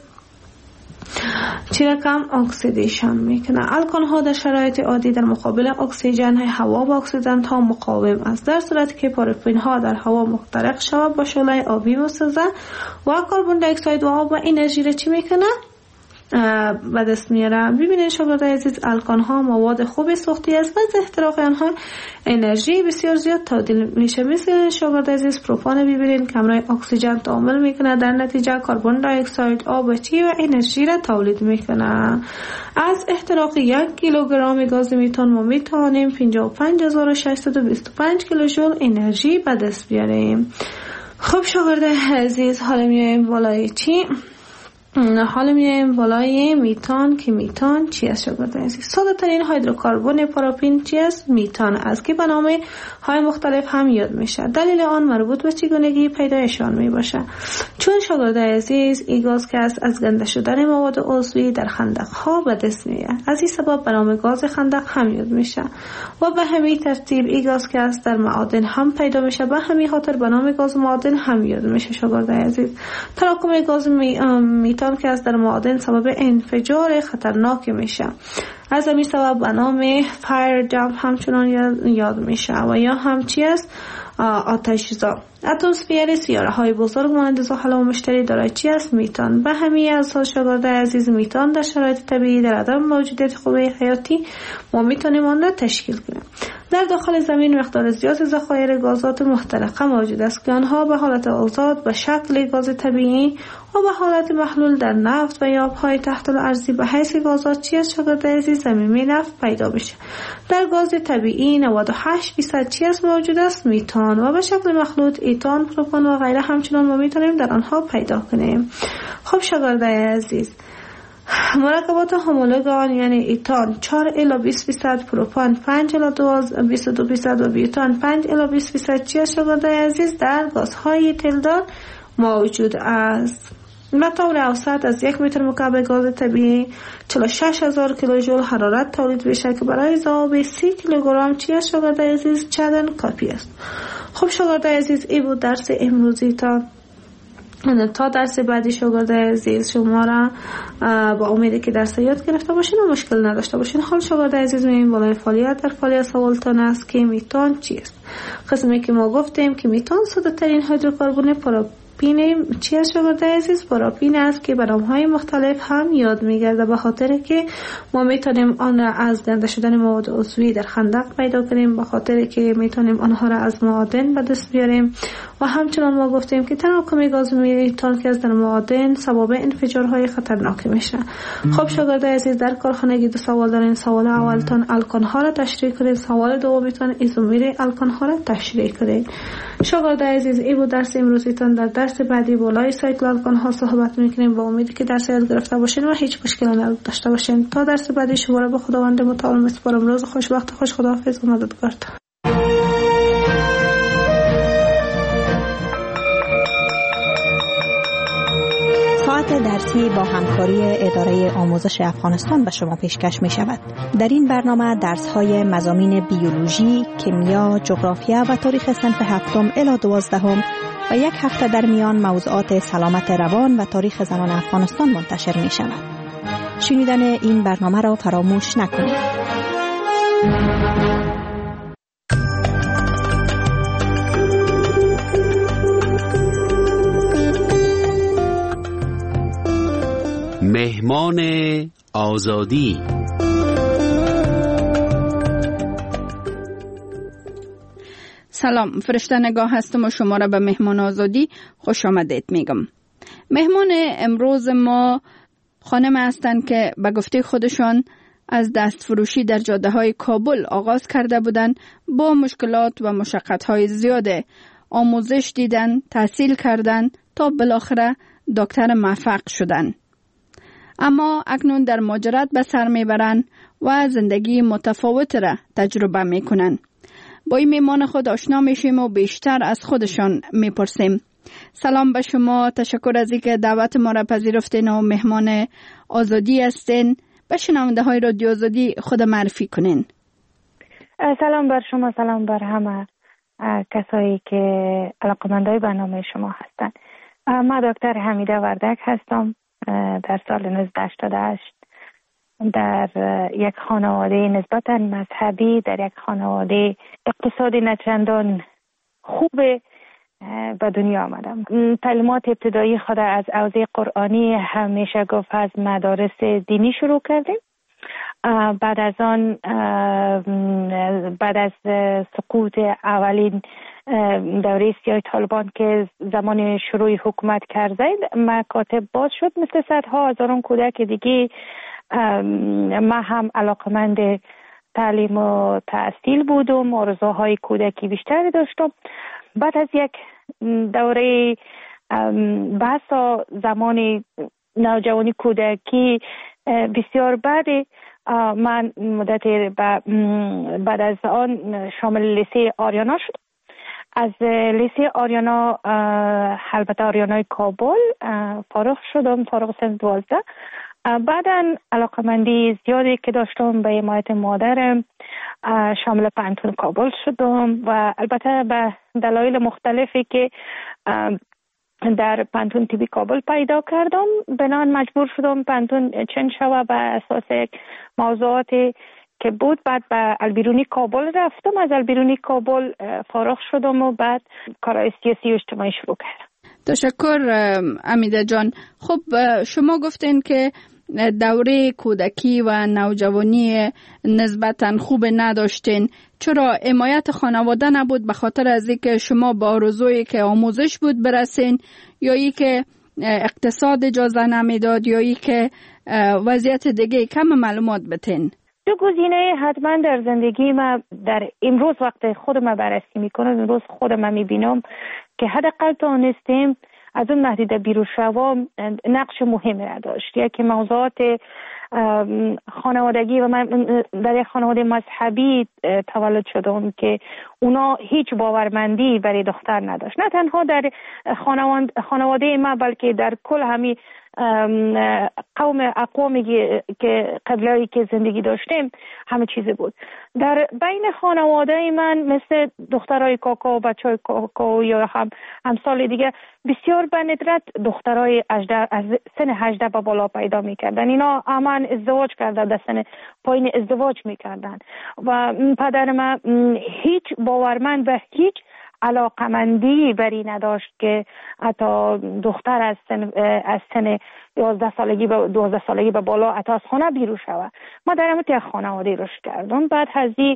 چی رقم اکسیدیشن میکنه. الکان ها در شرایط عادی در مقابل اکسیژن هوا و اکسیدنت ها مقاوم است، در صورتی که پاراپین ها در هوا محترق شود با شعله آبی مسوزه و کربن دی اکساید و آب و انرژی را چی میکنه؟ به دست میاره. ببینید شاگرد عزیز الکان ها مواد خوب سوختی است و از احتراق آنها انرژی بسیار زیاد تبدیل میشه. مثل شاگرد عزیز پروپان ببینید که همراه اکسیژن تعامل میکنه، در نتیجه کربن دی اکساید آب چی و انرژی را تولید میکنه. از احتراق یک کیلوگرم گاز میتان ما میتوانیم پنجاه و پنج هزار و ششصد و بیست و پنج کیلوژول انرژی به دست بیاریم. خب شاگرد عزیز حالا میایم بالای چی؟ حالا میایم بالای میتان که میتان چی است شاگرد عزیز؟ ساده ترین هیدروکربن پاراپین چی است؟ میتان است که به نام های مختلف هم یاد میشه. دلیل آن مربوط به چگونگی پیدایشان می باشه. چون شاگرد عزیز این گاز که است از گنده شدن مواد عضوی در خندق ها به دست میاد، از این سبب به نام گاز خندق هم یاد میشه و به همین ترتیب این گاز که است در معادن هم پیدا میشه، به همین خاطر به نام گاز معادن هم یاد میشه شاگرد عزیز. تراکم گاز می... میتان که از در معادن سبب انفجار خطرناک میشه، از همین سبب به نام فایر جمپ همچنان یاد میشه و یا هم چی است؟ آتش‌زا. اتمسفر سیاره های بزرگ مانند زحل و مشتری دارای چی است؟ میتان. به همین اساس شاگرد عزیز، میتان در شرایط طبیعی در عدم موجودیت خوبه حیاتی ما میتونیم آن را تشکیل کنیم. در داخل زمین مقدار زیاد ذخایر گازات محترقه موجود است که آنها به حالت آزاد به شکل گاز طبیعی و به حالت محلول در نفت و یا آبهای تحت الارضی به حیث گازات چی از شاگرد عزیز زمینی نفت پیدا میشه. در گاز طبیعی نود و هشت درصد چی از موجود است؟ میتان و به شکل مخلوط ایتان، پروپان و غیره همچنان ما میتونیم در آنها پیدا کنیم. خب شاگرد عزیز، مرکبات همولوگ آن یعنی ایتان چهار الی بیست درصد، پروپان پنج الی بیست و دو درصد و بیوتان پنج الی بیست درصد چی از شاگرد عزیز در گازهای تلدار موجود است. به طور اوسط از یک متر مکعب گاز طبیعی چهل و شش هزار کیلوژول حرارت تولید میشه که برای ذوب سی کیلوگرم چی از شاگرد عزیز چندان کافی است. خب شاگرد عزیز، این بود درس امروزی. تا تا درس بعدی شاگرد عزیز شما را با امیدی که درس یاد گرفته باشین و مشکل نداشته باشین. حال شاگرد عزیز میبینیم بالای فعالیت در فعالیت سوالتان است که میتان چیست. قسمی که ما گفتیم که میتان ساده ترین هیدروکربن پروپین چی از شاگرد عزیز؟ پروپین است که به نام‌های مختلف هم یاد میگرده، به خاطر که ما میتونیم آن را از گنده شدن مواد عضوی در خندق پیدا کنیم، به خاطر که میتونیم آنها را از معادن به دست بیاریم و همچنان ما گفتیم که تراکم گاز میتان که از در معادن سبب انفجارهای خطرناک میشه. خب شاگرد عزیز، در کارخانگی دو سوال دارین. سوال اولتان الکان ها را تشریح کنید، سوال دومیتان ایزومر الکان ها را تشریح کنید. شاگرد عزیز، این بود درس امروزیتان. در درس بعدی بالای سایکل الکان ها صحبت میکنیم. با امیدی که درس یاد گرفته باشین و هیچ مشکلی نداشته باشین. تا درس بعدی شما را به خداوند متعال میسپارم. روز خوش، وقت خوش، خداحافظ و مددگار. ساعت درسی با همکاری اداره آموزش افغانستان به شما پیشکش می شود. در این برنامه درس های مضامین بیولوژی، کیمیا، جغرافیا و تاریخ صنف هفتم الی دوازدهم و یک هفته در میان موضوعات سلامت روان و تاریخ زنان افغانستان منتشر می شود. شنیدن این برنامه را فراموش نکنید. مهمان آزادی. سلام، فرشته نگاه هستم و شما را به مهمان آزادی خوش آمدید میگم. مهمان امروز ما خانم هستند که به گفته خودشان از دست فروشی در جاده های کابل آغاز کرده بودند. با مشکلات و مشقت های زیاده آموزش دیدن، تحصیل کردن تا بالاخره دکتر موفق شدن. اما اکنون در مهاجرت به سر میبرند و زندگی متفاوت را تجربه میکنند. با این میمان خود آشنا میشیم و بیشتر از خودشان میپرسیم. سلام به شما، تشکر از اینکه دعوت ما را پذیرفتین و مهمان آزادی هستین. به شنونده های رادیو آزادی خود معرفی کنین. سلام بر شما، سلام بر همه کسایی که علاقه‌مندای برنامه شما هستند. من دکتر حمیده وردک هستم. در سال نوزده هشتاد و هشت در یک خانواده نسبتاً مذهبی، در یک خانواده اقتصادی نچندان خوب به دنیا آمدم. تعلیمات ابتدایی خود از حوزه قرآنی همیشه گفت از مدارس دینی شروع کردیم. بعد از آن بعد از سقوط اولین دوره سیاه طالبان که زمان شروع حکومت کرده مکاتب باز شد، مثل صدها هزاران کودک دیگه ما هم علاقمند تعلیم و تحصیل بودم، آرزوهای کودکی بیشتری داشتم. بعد از یک دوره بحث زمان نوجوانی کودکی بسیار بعد من مدت بعد از آن شامل لیسه آریانا شد. از لیسه آریانا، البته آریانای کابل، فارغ شدم، فارغ سن دوازده. بعدا علاقمندی زیادی که داشتم به حمایت مادرم شامل پانتون کابل شدم و البته به دلایل مختلفی که در پانتون تیبی کابل پیدا کردم بنان مجبور شدم پانتون چنج شوه به اساس موضوعاتی که بود. بعد به البیرونی کابل رفتم، از البیرونی کابل فارغ شدم و بعد کارهای سیاسی و اجتماعی شروع کردم. تشکر امیده جان. خب شما گفتین که دوره کودکی و نوجوانی نسبتاً خوب نداشتین. چرا حمایت خانواده نبود؟ به خاطر از اینکه شما با آرزویی که آموزش بود برسین، یا ای که اقتصاد اجازه نمیداد، یا ای که وضعیت دیگه؟ کم معلومات بتین. دو گزینه حتما در زندگی ما در امروز وقت خودم بررسی میکنم، امروز خودم میبینم که حداقل تونستیم از اون محدوده بیرون شوم نقش مهمی را داشت. یکی موضوعات خانوادگی و من در یک خانواده مذهبی تولد شدم که اونا هیچ باورمندی برای دختر نداشت، نه تنها در خانواده ما بلکه در کل همین قوم اقوامی که قبلی که زندگی داشتیم همه چیزی بود. در بین خانواده من مثل دخترای کاکا و بچهای کاکا یا هم همسال دیگه بسیار به ندرت دخترای از سن هجده به بالا پیدا میکردن. اینا همان ازدواج کرده، در سن پایین ازدواج میکردن و پدر من هیچ باورمند و هیچ علاقمندی بری نداشت که حتی دختر از سن از سن یازده سالگی به دوازده سالگی به بالا حتی از خانه بیرون شود. ما در همون یک خانواده رشد کردم. بعد از این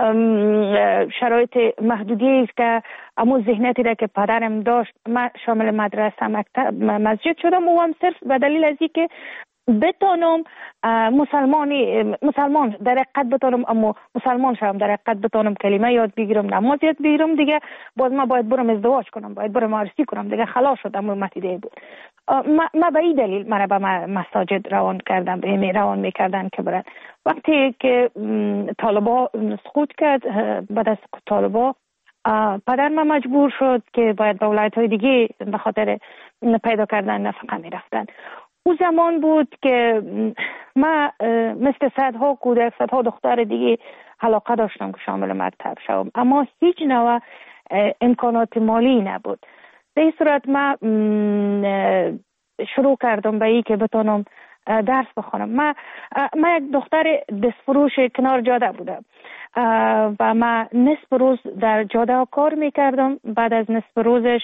شرایط محدودی است که امون ذهنیتی را که پدرم داشت، من شامل مدرسه مکتب مسجد شدم و هم صرف به دلیل از اینکه بتونم مسلمانی مسلمان در حقیقت بتونم اما مسلمان شدم، در حقیقت بتونم کلمه یاد بگیرم، نماز یاد بگیرم، دیگه باز ما باید برم ازدواج کنم، باید برم عروسی کنم، دیگه خلاص شدم. متیده بود ما, ما به این دلیل مرا به مساجد روان کردم، به می روان میکردن که برن. وقتی که طالبا سقوط کرد، بعد از سقوط طالبا پدر من مجبور شد که باید به ولایت های دیگه به خاطر پیدا کردن نفقه میرفتن. او زمان بود که من مثل صدها کودک، صدها دختر دیگه علاقه داشتم که شامل مکتب شوم، اما هیچ نوع امکانات مالی نبود. در این صورت من شروع کردم به این که بتونم درس بخونم. من من یک دختر دستفروش کنار جاده بودم و من نصف روز در جاده کار میکردم، بعد از نصف روزش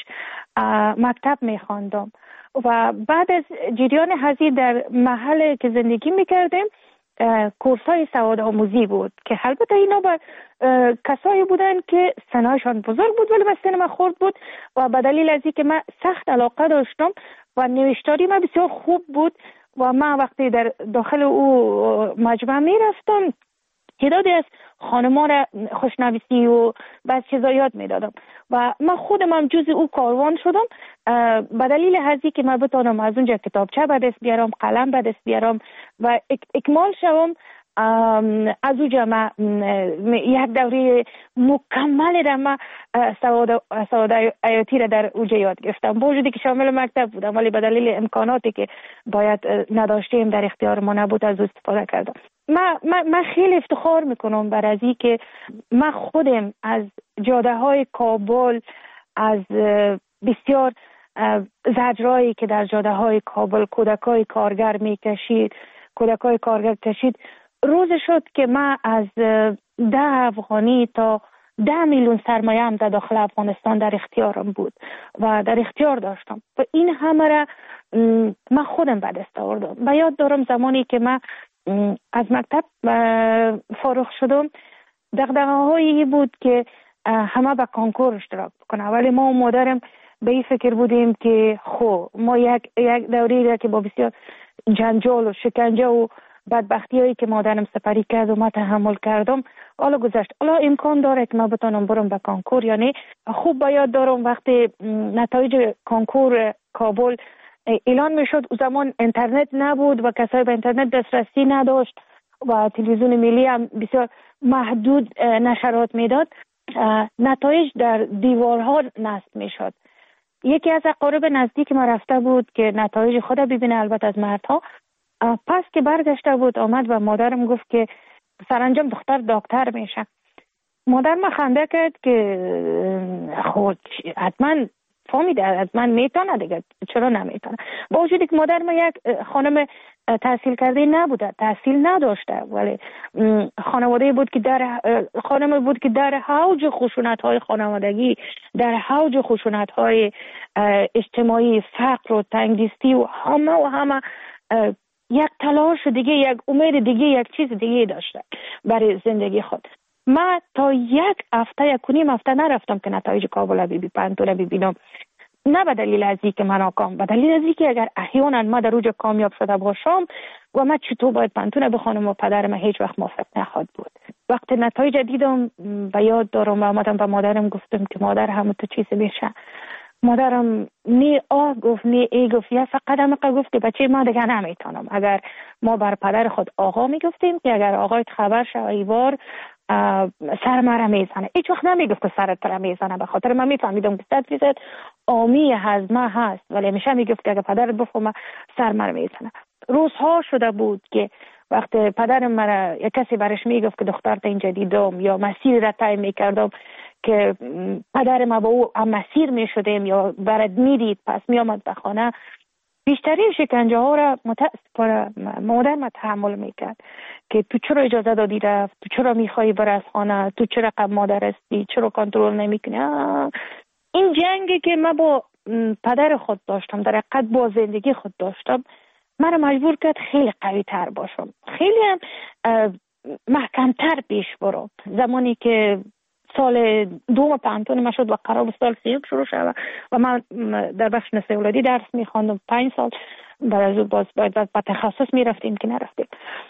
مکتب میخواندم و بعد از جریان هزی در محل که زندگی میکردیم کورس های سواد آموزی بود که البته اینا با کسایی بودن که سنشان بزرگ بود ولی سن من خورد بود و به دلیل از اینکه من سخت علاقه داشتم و نوشتاری من بسیار خوب بود و من وقتی در داخل او مجمع میرفتم تعدادی از خانما را خوشنویسی و بعض چیزا یاد میدادم و من خودم هم جز او کاروان شدم به دلیل هزی که من بتونم از اونجا کتابچه به دست بیارم، قلم به دست بیارم و اکمال شوم. از اونجا من یک دوره مکمل را من سواد سواد حیاتی را در اونجا یاد گرفتم، با وجودی که شامل مکتب بودم ولی به دلیل امکاناتی که باید نداشتیم در اختیار ما نبود از استفاده کردم. من من خیلی افتخار میکنم بر از این که من خودم از جاده های کابل، از بسیار زجرایی که در جاده های کابل کودکای کارگر میکشید کودکای کارگر کشید روز شد که من از ده افغانی تا ده میلیون سرمایه هم در داخل افغانستان در اختیارم بود و در اختیار داشتم و این همه را من خودم به دست آوردم. و یاد دارم زمانی که من از مکتب فارغ شدم دغدغه‌هایی بود که همه به کنکور اشتراک بکنه، ولی ما و مادرم به این فکر بودیم که خو ما یک یک دوری را که با بسیار جنجال و شکنجه و بدبختی هایی که مادرم سپری کرد و ما تحمل کردم حالا گذشت، حالا امکان داره که ما بتونم برم به کنکور. یعنی خوب به یاد دارم وقتی نتایج کنکور کابل اعلان میشد، او زمان اینترنت نبود و کسایی به اینترنت دسترسی نداشت و تلویزیون ملی هم بسیار محدود نشرات میداد، نتایج در دیوارها نصب میشد. یکی از اقارب نزدیک ما رفته بود که نتایج خود ببینه، البته از مردها. پس که برگشته بود آمد و مادرم گفت که سرانجام دختر دکتر میشه. مادر ما خنده کرد که خود حتما فهمیده از من میتونه دیگه، چرا نمیتونه؟ با وجودی که مادر ما یک خانم تحصیل کرده نبوده، تحصیل نداشته، ولی خانواده بود که در خانم بود که در اوج خشونت های خانوادگی، در اوج خشونت های اجتماعی، فقر و تنگدستی و همه و همه یک تلاش دیگه، یک امید دیگه، یک چیز دیگه داشته برای زندگی خود. من تا یک هفته یک و نیم هفته نرفتم که نتایج کابل بی بی پنتون ببینم، نه به دلیل از اینکه من ناکام، به دلیل از اینکه اگر احیانا ما در اوج کامیاب شده باشم و من چطور باید پنتون بخونم و پدر من هیچ وقت موافق نخواهد بود. وقتی نتایج دیدم به یاد دارم و آمدم به مادرم گفتم که مادر همون تو چیز میشه. مادرم نی آه گفت نی ای گفت، یا فقط هم گفت که بچه ما دیگه نمیتونم. اگر ما بر پدر خود آقا میگفتیم که اگر آقایت خبر شه ایوار سر مرا میزنه، هیچ وقت نمیگفت که سرت را میزنه، به خاطر من میفهمیدم که صد فیصد آمی هضمه هست، ولی همیشه میگفت که اگر پدرت بفهمه سر مرا میزنه. روزها شده بود که وقت پدرم مرا یک کسی برش میگفت که دخترت اینجا دیدم، یا مسیر را طی میکردم که پدر ما با او مسیر میشدیم یا برد میدید پس میامد به خانه، بیشترین شکنجه ها را متاسفانه مادر ما تحمل میکرد که تو چرا اجازه دادی رفت، تو چرا میخوایی بر از خانه، تو چرا قبل مادر هستی، چرا کنترل نمیکنی. این جنگی که من با پدر خود داشتم، در حقیقت با زندگی خود داشتم، من مجبور کرد خیلی قوی تر باشم، خیلی هم محکمتر پیش برم. زمانی که سال دوم پانتون ما شد و قرار بود سال سیوم شروع شد و من در بخش نسل اولادی درس میخواندم پنج سال، بعد از اون باز باید به تخصص میرفتیم که نرفتیم.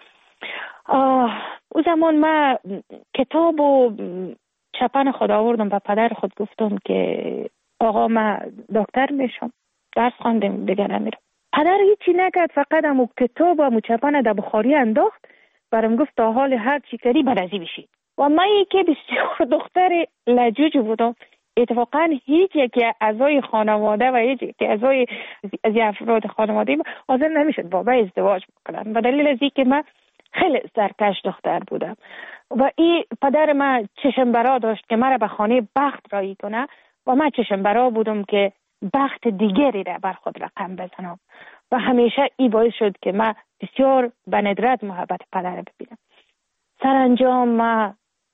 اون زمان من کتاب و چپن خود آوردم و پدر خود گفتم که آقا من دکتر میشم، درس خواندم دیگه نمیرم. پدر هیچی نکرد، فقط همو کتاب و همو چپن در بخاری انداخت، برام گفت تا حال هر چی کردی برازی بشی. و من یکی بسیار دختر لجوج بودم، اتفاقا هیچ یکی اعضای خانواده و هیچ یکی اعضای از افراد خانواده حاضر نمیشد با من ازدواج بکنن، به دلیل از اینکه من خیلی سرکش دختر بودم و این پدر من چشم برا داشت که مرا به خانه بخت رایی کنه و من چشم برا بودم که بخت دیگری را بر خود رقم بزنم و همیشه این باعث شد که من بسیار به ندرت محبت پدر ببینم. سرانجام من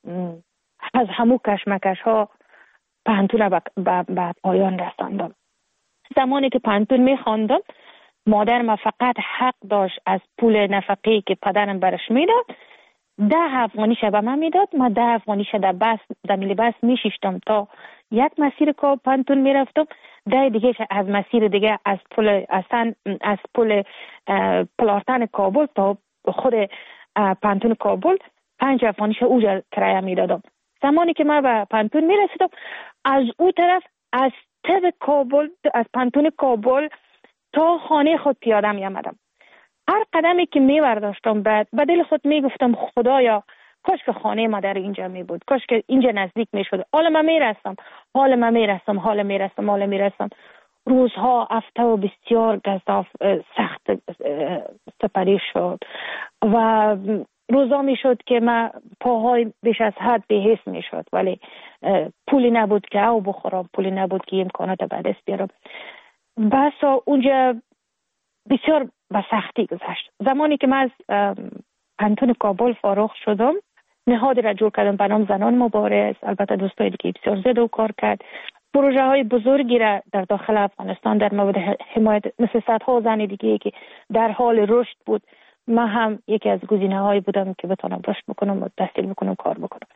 از همو کشمکش ها پانتون به پایان رساندم. زمانی که پانتون می خواندم مادر ما فقط حق داشت از پول نفقه‌ای که پدرم برش میداد ده افغانی به من میداد. من ده افغانی در بس در ملی بس میشیشتم تا یک مسیر که پانتون میرفتم، ده دیگه از مسیر دیگه از پل اصلا از پل پلارتن کابل تا خود پانتون کابل پنج افغانیش اوجا کرایه میدادم. زمانی که من به پانتون میرسیدم از او طرف از تب کابل از پانتون کابل تا خانه خود پیاده می آمدم. هر قدمی که می برداشتم بعد به دل خود می گفتم خدایا کاش که خانه ما در اینجا می بود، کاش که اینجا نزدیک می شد. حالا من می رسم حالا من می رسم حالا می رسم حالا می رسم روزها هفته و بسیار گزاف سخت سپری شد و روزا می شد که من پاهای بیش از حد بی‌حس می شد، ولی پولی نبود که او بخورم، پولی نبود که امکانات به دست بیارم. بسا اونجا بسیار به سختی گذشت. زمانی که من از پانتون کابل فارغ شدم نهادی را جور کردم به نام زنان مبارز، البته دوستایی که بسیار زیاد و کار کرد، پروژه های بزرگی را در داخل افغانستان در مورد حمایت مثل صدها زن دیگه که در حال رشد بود، من هم یکی از گزینه هایی بودم که بتونم رشد بکنم و تحصیل بکنم کار بکنم.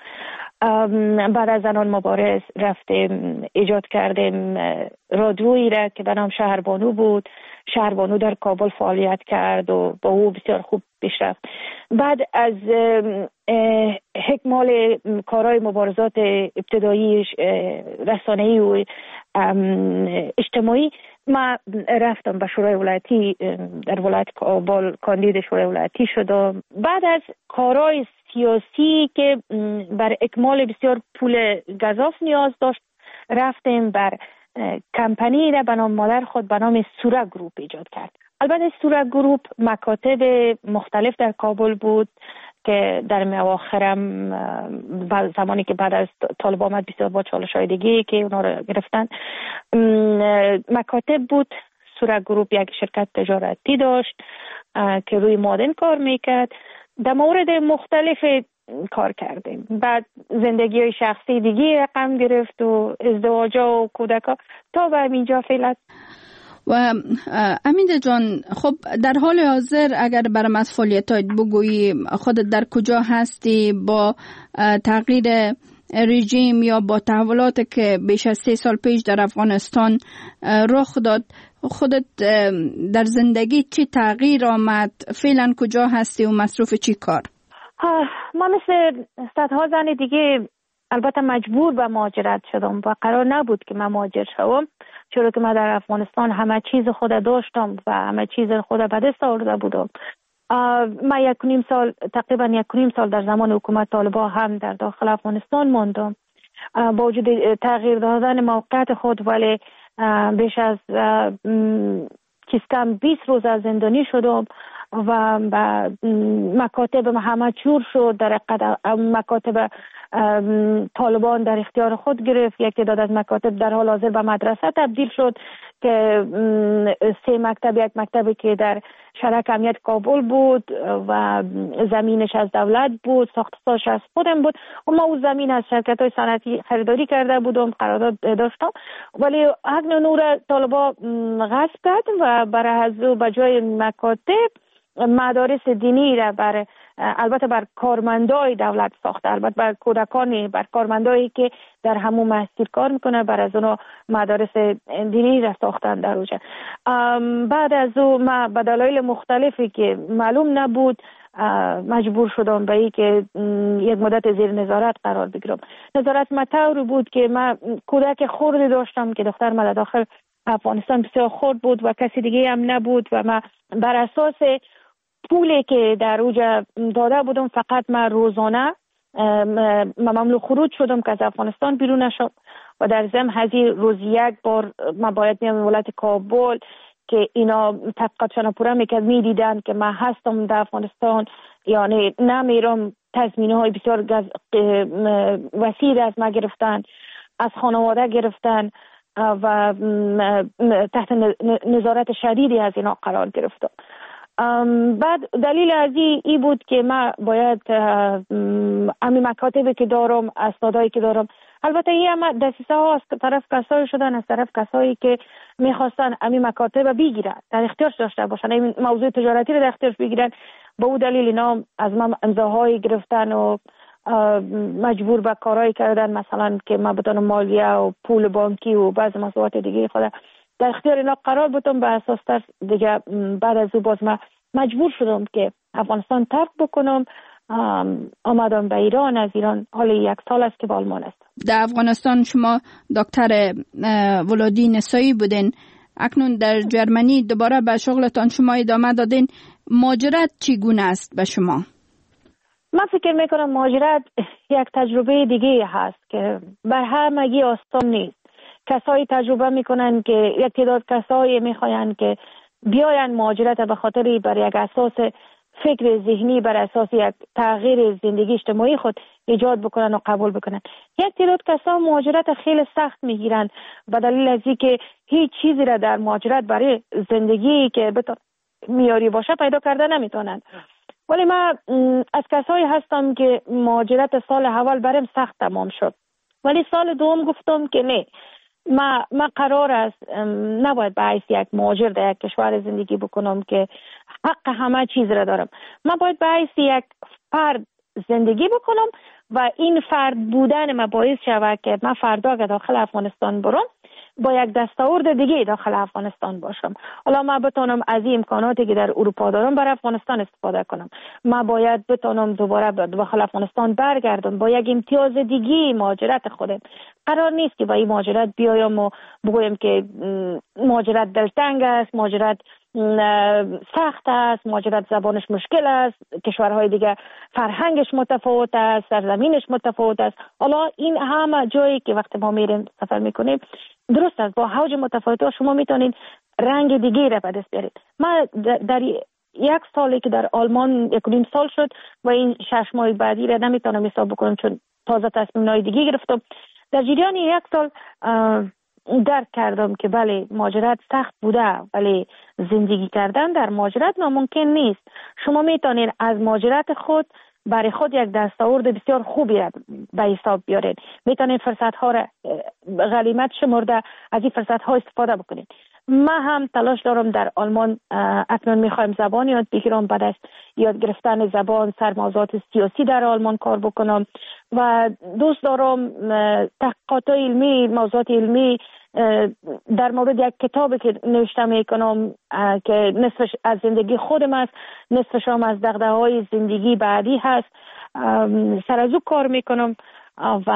بعد از زنان مبارز رفتیم ایجاد کردیم رادیویی را که به نام شهربانو بود. شهربانو در کابل فعالیت کرد و با او بسیار خوب پیش رفت. بعد از حکمال کارهای مبارزات ابتدایی رسانه‌ای و اجتماعی ما رفتم به شورای ولایتی در ولایت کابل کاندید شورای ولایتی شدم. بعد از کارهای سیاسی که بر اکمال بسیار پول گزاف نیاز داشت رفتیم بر کمپانی را به نام مادر خود به نام سورا گروپ ایجاد کرد. البته سورا گروپ مکاتب مختلف در کابل بود، که در اواخرم زمانی که بعد از طالب آمد بسیار با چالش‌های دیگه که اونا رو گرفتن، مکاتب بود. سورا گروپ یک شرکت تجارتی داشت که روی مادن کار میکرد. در مورد مختلف کار کردیم. بعد زندگی های شخصی دیگه رقم گرفت و ازدواجا و کودکا تا به اینجا فعلا. و امیده جان، خب در حال حاضر اگر برام از فعالیتات بگویی، خودت در کجا هستی؟ با تغییر رژیم یا با تحولاتی که بیش از سه سال پیش در افغانستان رخ داد، خودت در زندگی چی تغییر آمد؟ فعلا کجا هستی و مصروف چی کار؟ ما مثل صدها زن دیگه البته مجبور به مهاجرت شدم و قرار نبود که من مهاجر شوم، چرا که من در افغانستان همه چیز خود داشتم و همه چیز خود به دست آورده بودم. من یک نیم سال تقریبا یک نیم سال در زمان حکومت طالبا هم در داخل افغانستان ماندم با وجود تغییر دادن موقعیت خود، ولی بیش از کم بیست روز از زندانی شدم و مکاتب همه چور شد. در مکاتب طالبان در اختیار خود گرفت. یک تعداد از مکاتب در حال حاضر به مدرسه تبدیل شد که سه مکتب، یک مکتبی که در شرک امنیت کابل بود و زمینش از دولت بود، ساختش از خودم بود و ما اون زمین از شرکت های صنعتی خریداری کرده بودم، قرارداد داشتم، ولی حق نور طالبا غصب کرد و برای از به جای مکاتب مدارس دینی را بر البته بر کارمندای دولت ساخته، البته بر کودکانی، بر کارمندایی که در همون مسجد کار میکنه، بر از اونها مدارس دینی را ساختن در اوجه. بعد از اون ما به دلایل مختلفی که معلوم نبود مجبور شدم به این که یک مدت زیر نظارت قرار بگیرم. نظارت مطوری بود که من کودک خردی داشتم که دختر من داخل افغانستان بسیار خرد بود و کسی دیگه هم نبود و من بر اساس پولی که در اوجا داده بودم فقط من روزانه ممنوع خروج شدم که از افغانستان بیرون نشم و در ضمن هزینه روز یک بار من باید میام ولایت کابل که اینا تحقیقاتشان پورا میکرد، میدیدن که من هستم در افغانستان، یعنی نمیرم. تضمینه های بسیار وسیع از ما گرفتن، از خانواده گرفتن و تحت نظارت شدیدی از اینا قرار گرفتم. بعد دلیل از این ای بود که من باید امی مکاتبی که دارم، اسنادایی که دارم، البته این هم دسیسه ها از طرف کسایی شدن، از طرف کسایی که میخواستن امی مکاتب بگیرن، در اختیارش داشته باشن، این موضوع تجارتی رو در اختیارش بگیرن. به اون دلیل اینا از من امضاهایی گرفتن و مجبور به کارهایی کردن، مثلا که من بتونم مالیه و پول بانکی و بعض مسئولیت دیگه خود در اختیار اینا قرار بودم. به اساس تر دیگه بعد از او باز من مجبور شدم که افغانستان ترک بکنم، آمدم به ایران. از ایران حالا یک سال است که با آلمان است. در افغانستان شما دکتر ولادی نسایی بودین، اکنون در جرمنی دوباره به شغلتان شما ادامه دادین. مهاجرت چگونه است به شما؟ من فکر میکنم مهاجرت یک تجربه دیگه هست که بر همگی آسان نیست. کسایی تجربه میکنن که یک تعداد کسایی میخواین که بیاین مهاجرت به خاطر بر یک اساس فکر ذهنی، بر اساس یک تغییر زندگی اجتماعی خود ایجاد بکنن و قبول بکنن. یک تعداد کسا مهاجرت خیلی سخت میگیرن به دلیل از اینکه هیچ چیزی را در مهاجرت برای زندگی که بتون میاری باشه پیدا کرده نمیتونن. ولی من از کسایی هستم که مهاجرت سال اول برام سخت تمام شد، ولی سال دوم گفتم که نه، ما ما قرار است نباید به حیث یک مهاجر در یک کشور زندگی بکنم که حق همه چیز را دارم. من باید به حیث یک فرد زندگی بکنم و این فرد بودن ما باعث شود که من فردا که داخل افغانستان برم با یک دستاورد دیگه داخل افغانستان باشم. حالا من بتونم از این امکاناتی که در اروپا دارم برای افغانستان استفاده کنم. من باید بتونم دوباره داخل افغانستان برگردم با یک امتیاز دیگه مهاجرت خودم. قرار نیست که با این مهاجرت بیایم و بگویم که مهاجرت دلتنگ است، مهاجرت سخت است، مهاجرت زبانش مشکل است، کشورهای دیگه فرهنگش متفاوت است، سرزمینش متفاوت است. حالا این همه جایی که وقتی ما میریم سفر میکنیم درست است، با حوج متفاوت شما میتونید رنگ دیگه را به دست بیارید. من در یک سالی که در آلمان یک و نیم سال شد و این شش ماه بعدی را نمیتونم حساب بکنم چون تازه تصمیم‌های دیگه گرفتم. در جریان یک سال درک کردم که بله مهاجرت سخت بوده، ولی زندگی کردن در مهاجرت ناممکن نیست. شما میتونید از مهاجرت خود برای خود یک دستاورد بسیار خوبی را به حساب بیارید. میتونید فرصت ها را غنیمت شمرده از این فرصت ها استفاده بکنید. من هم تلاش دارم در آلمان اکنون میخوایم زبان یاد بگیرم، بعد از یاد گرفتن زبان سرموضوعات سیاسی در آلمان کار بکنم و دوست دارم تحقیقات علمی، موضوعات علمی در مورد یک کتابی که نوشته میکنم که نصفش از زندگی خودم است، نصفش هم از دغدغه‌های زندگی بعدی هست، سر از او کار میکنم و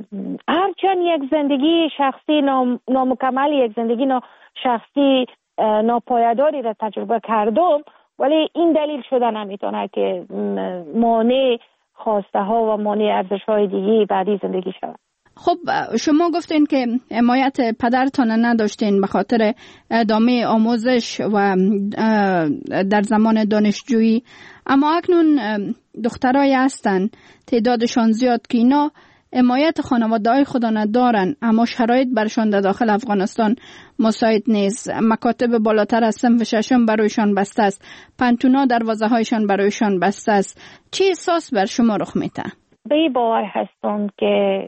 هرچند یک زندگی شخصی نام، نامکمل، یک زندگی نا شخصی ناپایداری را تجربه کردم، ولی این دلیل شده نمیتونه که مانع خواسته ها و مانع ارزش های دیگه بعدی زندگی شود. خب شما گفتین که حمایت پدرتان نداشتین به خاطر ادامه آموزش و در زمان دانشجویی، اما اکنون دخترای هستن تعدادشان زیاد که اینا حمایت خانواده‌های خود ندارن، اما شرایط برشان در داخل افغانستان مساعد نیست. مکاتب بالاتر از صنف ششم برایشان بسته است، پنتونا دروازه هایشان برایشان بسته است. چه احساس بر شما رخ میده؟ به این باور هستم که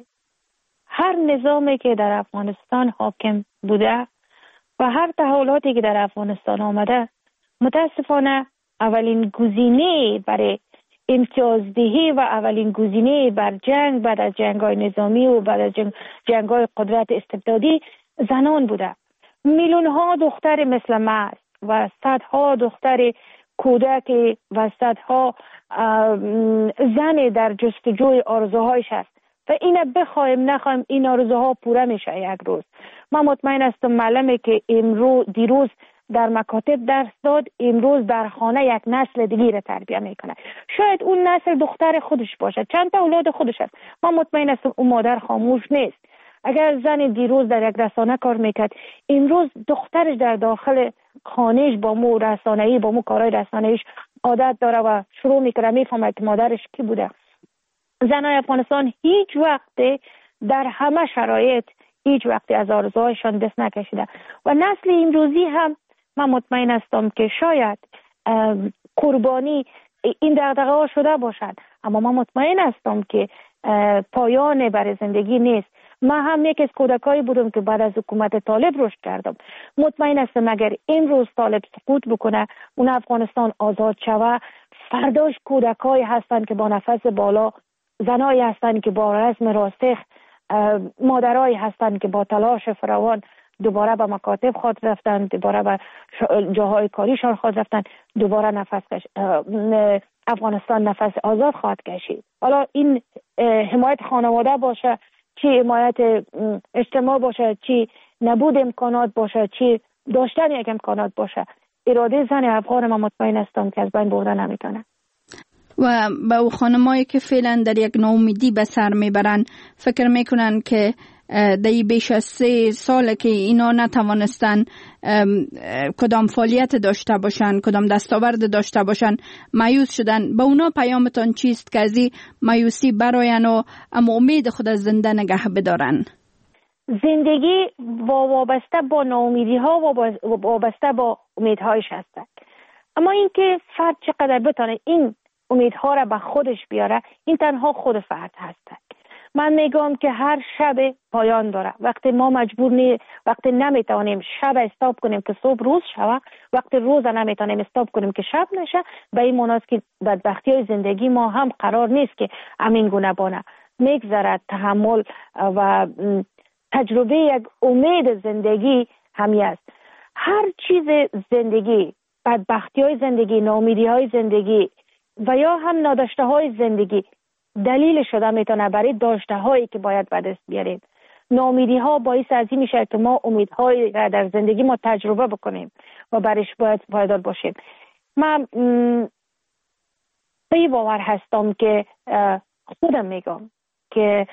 هر نظامی که در افغانستان حاکم بوده و هر تحولاتی که در افغانستان آمده، متاسفانه اولین گزینه برای امتیازدهی و اولین گزینه بر جنگ بعد از جنگ‌های نظامی و بعد از جنگ جنگ‌های قدرت استبدادی زنان بوده. میلیون ها دختر مثل من و صدها دختر کودک و صدها زن در جستجوی آرزوهایش است و اینه بخوایم نخوایم این آرزوها پوره میشه یک روز. من مطمئن هستم معلمی که امروز دیروز در مکاتب درس داد، امروز در خانه یک نسل دیگه را تربیت میکنه. شاید اون نسل دختر خودش باشه، چند تا اولاد خودش هست. من مطمئن هستم اون مادر خاموش نیست. اگر زن دیروز در یک رسانه کار میکرد، امروز دخترش در داخل خانهش با مو رسانه‌ای با مو کارهای رسانه‌ایش عادت داره و شروع میکنه میفهمه که مادرش کی بوده. زنای افغانستان هیچ وقت در همه شرایط هیچ وقت از آرزوهایشان دست نکشیده و نسل امروزی هم من مطمئن هستم که شاید قربانی این دغدغه ها شده باشد، اما من مطمئن هستم که پایان برای زندگی نیست. من هم یک از کودکایی بودم که بعد از حکومت طالب رشد کردم. مطمئن هستم اگر امروز طالب سقوط بکنه، اون افغانستان آزاد شود، فرداش کودکایی هستن که با نفس بالا، زنایی هستن که با رزم راسخ، مادرایی هستن که با تلاش فراوان دوباره به مکاتب خود رفتن، دوباره به جاهای کاریشان خود رفتن، دوباره نفس کش... افغانستان نفس آزاد خواهد کشید. حالا این حمایت خانواده باشه، چی حمایت اجتماع باشه، چی نبود امکانات باشه، چی داشتن یک امکانات باشه، اراده زن افغان ما مطمئن هستم که از بین برده نمیتونه. و به او خانمایی که فعلا در یک ناامیدی به سر میبرن، فکر میکنن که در بیش از سه ساله که اینا نتوانستن کدام فعالیت داشته باشن، کدام دستاورد داشته باشن، مایوس شدن. به اونا پیامتان چیست که از این مایوسی براین و اما امید خود از زنده نگه بدارن؟ زندگی وابسته با ناامیدی ها و وابسته با امیدهایش هست، اما اینکه فرد چقدر بتونه این امیدها را به خودش بیاره، این تنها خود فرد هست. من میگم که هر شب پایان داره. وقتی ما مجبور نی وقتی نمیتونیم شب استاپ کنیم که صبح روز شوه، وقتی روز نمیتونیم استاپ کنیم که شب نشه، به این معنی است که بدبختی های زندگی ما هم قرار نیست که همین گونه بانه. میگذرد تحمل و تجربه یک امید زندگی همی است. هر چیز زندگی، بدبختی های زندگی، ناامیدی های زندگی و یا هم ناداشته های زندگی دلیل شده میتونه برای داشته هایی که باید به دست بیاریم. ناامیدی ها باعث از این میشه که ما امیدهایی را در زندگی ما تجربه بکنیم و برایش باید پایدار باشیم. من به این باور هستم که خودم میگم که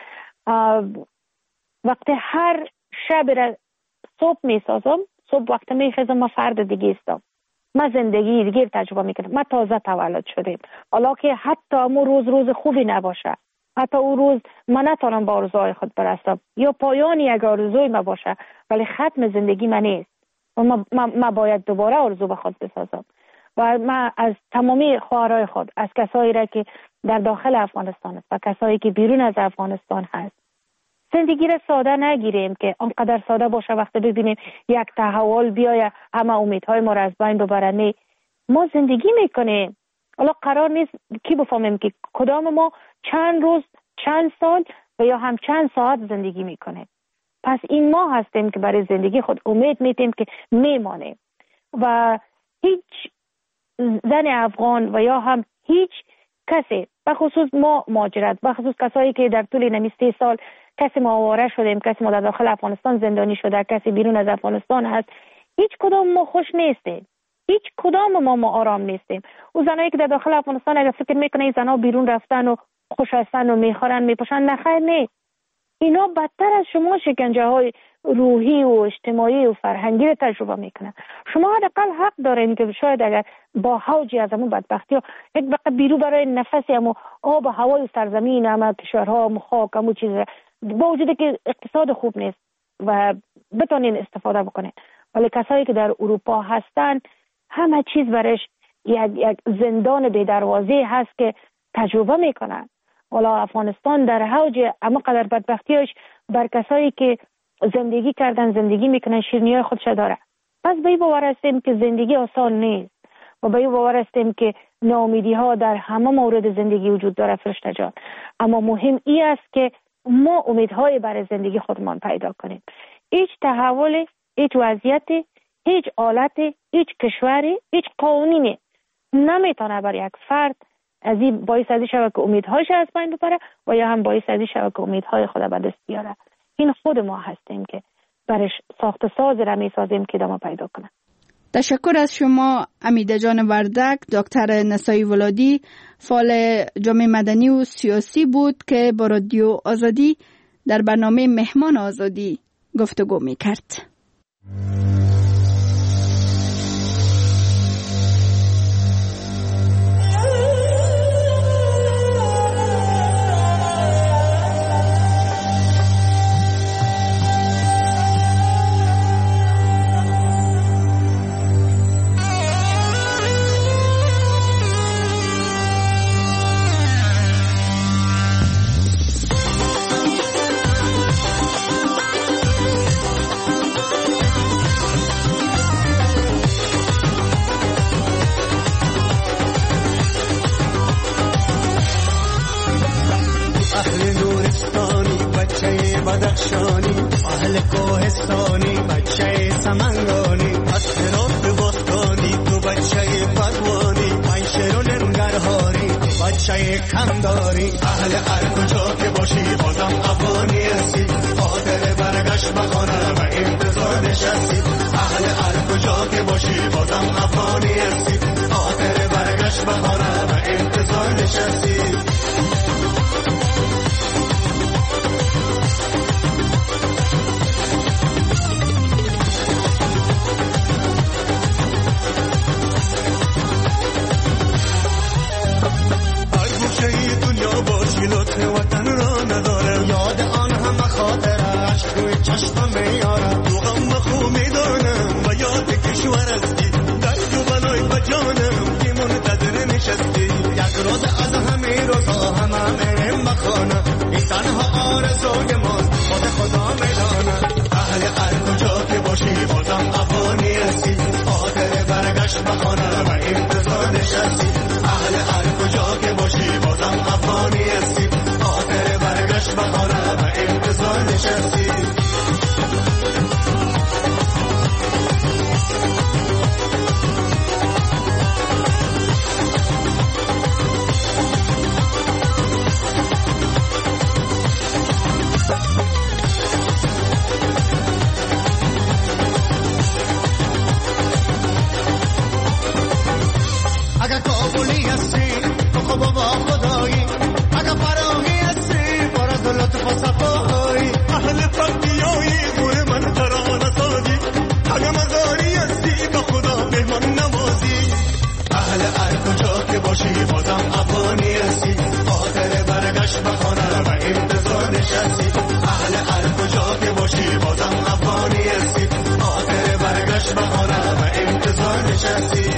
وقتی هر شب را صبح میسازم، صبح وقت میخیزم ما فرد دیگه استم. ما زندگی دیگه تجربه میکنم. ما تازه تولد شدیم، حالا که حتی امو روز روز خوبی نباشه، حتی او روز من نتونم با آرزوهای خود برسم یا پایان یک آرزوی ما باشه، ولی ختم زندگی من نیست و ما, ما, ما باید دوباره آرزو به خود بسازم. و ما از تمامی خواهرای خود، از کسایی را که در داخل افغانستان است و کسایی که بیرون از افغانستان هست، زندگی را ساده نگیریم که آنقدر ساده باشه وقتی ببینیم یک تحول بیاید همه امیدهای ما را از بین ببره. نه، ما زندگی میکنیم. حالا قرار نیست کی بفهمیم که کدام ما چند روز، چند سال و یا هم چند ساعت زندگی میکنه. پس این ما هستیم که برای زندگی خود امید میتیم که میمانیم و هیچ زن افغان و یا هم هیچ کسی، بخصوص ما مهاجرت، بخصوص کسایی که در طول نمی سی سال کسی ما آواره شدیم، کسی ما در داخل افغانستان زندانی شده، کسی بیرون از افغانستان هست، هیچ کدام ما خوش نیستیم، هیچ کدام ما ما آرام نیستیم. او زنایی که در داخل افغانستان اگر فکر میکنه این زنا بیرون رفتن و خوش هستن و میخورن میپوشن، نخیر نه، اینا بدتر از شما شکنجه های روحی و اجتماعی و فرهنگی رو تجربه میکنن. شما حداقل حق دارین که شاید اگر با حوجی از همون بدبختی ها یک بقیه بیرو برای نفسی همون آب و هوای سرزمین همه کشورها همون خاک همون چیز با وجود که اقتصاد خوب نیست و بتونین استفاده بکنین، ولی کسایی که در اروپا هستن همه چیز برش یک, یک زندان بی دروازه هست که تجربه میکنن. والا افغانستان در حوج اما قدر بدبختیش بر کسایی که زندگی کردن زندگی میکنن شیرینی‌های خودش داره. پس به این باور هستیم که زندگی آسان نیست و به این باور هستیم که ناامیدی ها در همه مورد زندگی وجود داره فرشته جان، اما مهم این است که ما امیدهای برای زندگی خودمان پیدا کنیم. هیچ تحول، هیچ وضعیت، هیچ حالت، هیچ کشوری، هیچ قانونی نمیتونه بر یک فرد از این باعث ازی شود که امیدهایش از بین ببره و یا هم باعث ازی شود که امیدهای خود به دست بیاره. این خود ما هستیم که برش ساخت ساز را می سازیم که ادامه پیدا کنه. تشکر از شما امیده جان وردک. دکتر نسایی ولادی فعال جامعه مدنی و سیاسی بود که با رادیو آزادی در برنامه مهمان آزادی گفتگو می کرد. بدخشانی اهل کوهستانی بچه سمنگانی اطراف باستانی تو بچه پروانی پنشر و ننگرهاری بچه کمداری اهل هر کجا که باشی بازم افغانی هستی خاطر برگشت بخانه و انتظار نشستی اهل هر کجا که باشی بازم افغانی هستی خاطر برگشت بخانه و انتظار نشستی وطن را ندارم یاد آن همه خاطرش روی چشمم میارم تو غم خو میدانم و یاد کشور هستی در جو بلای بجا اهل هر کجا که باشی بازم افغانی هستی، خاطر برگشت به خانه و انتظار نشستی. اهل هر کجا که باشی بازم افغانی هستی، خاطر برگشت به خانه و انتظار نشستی.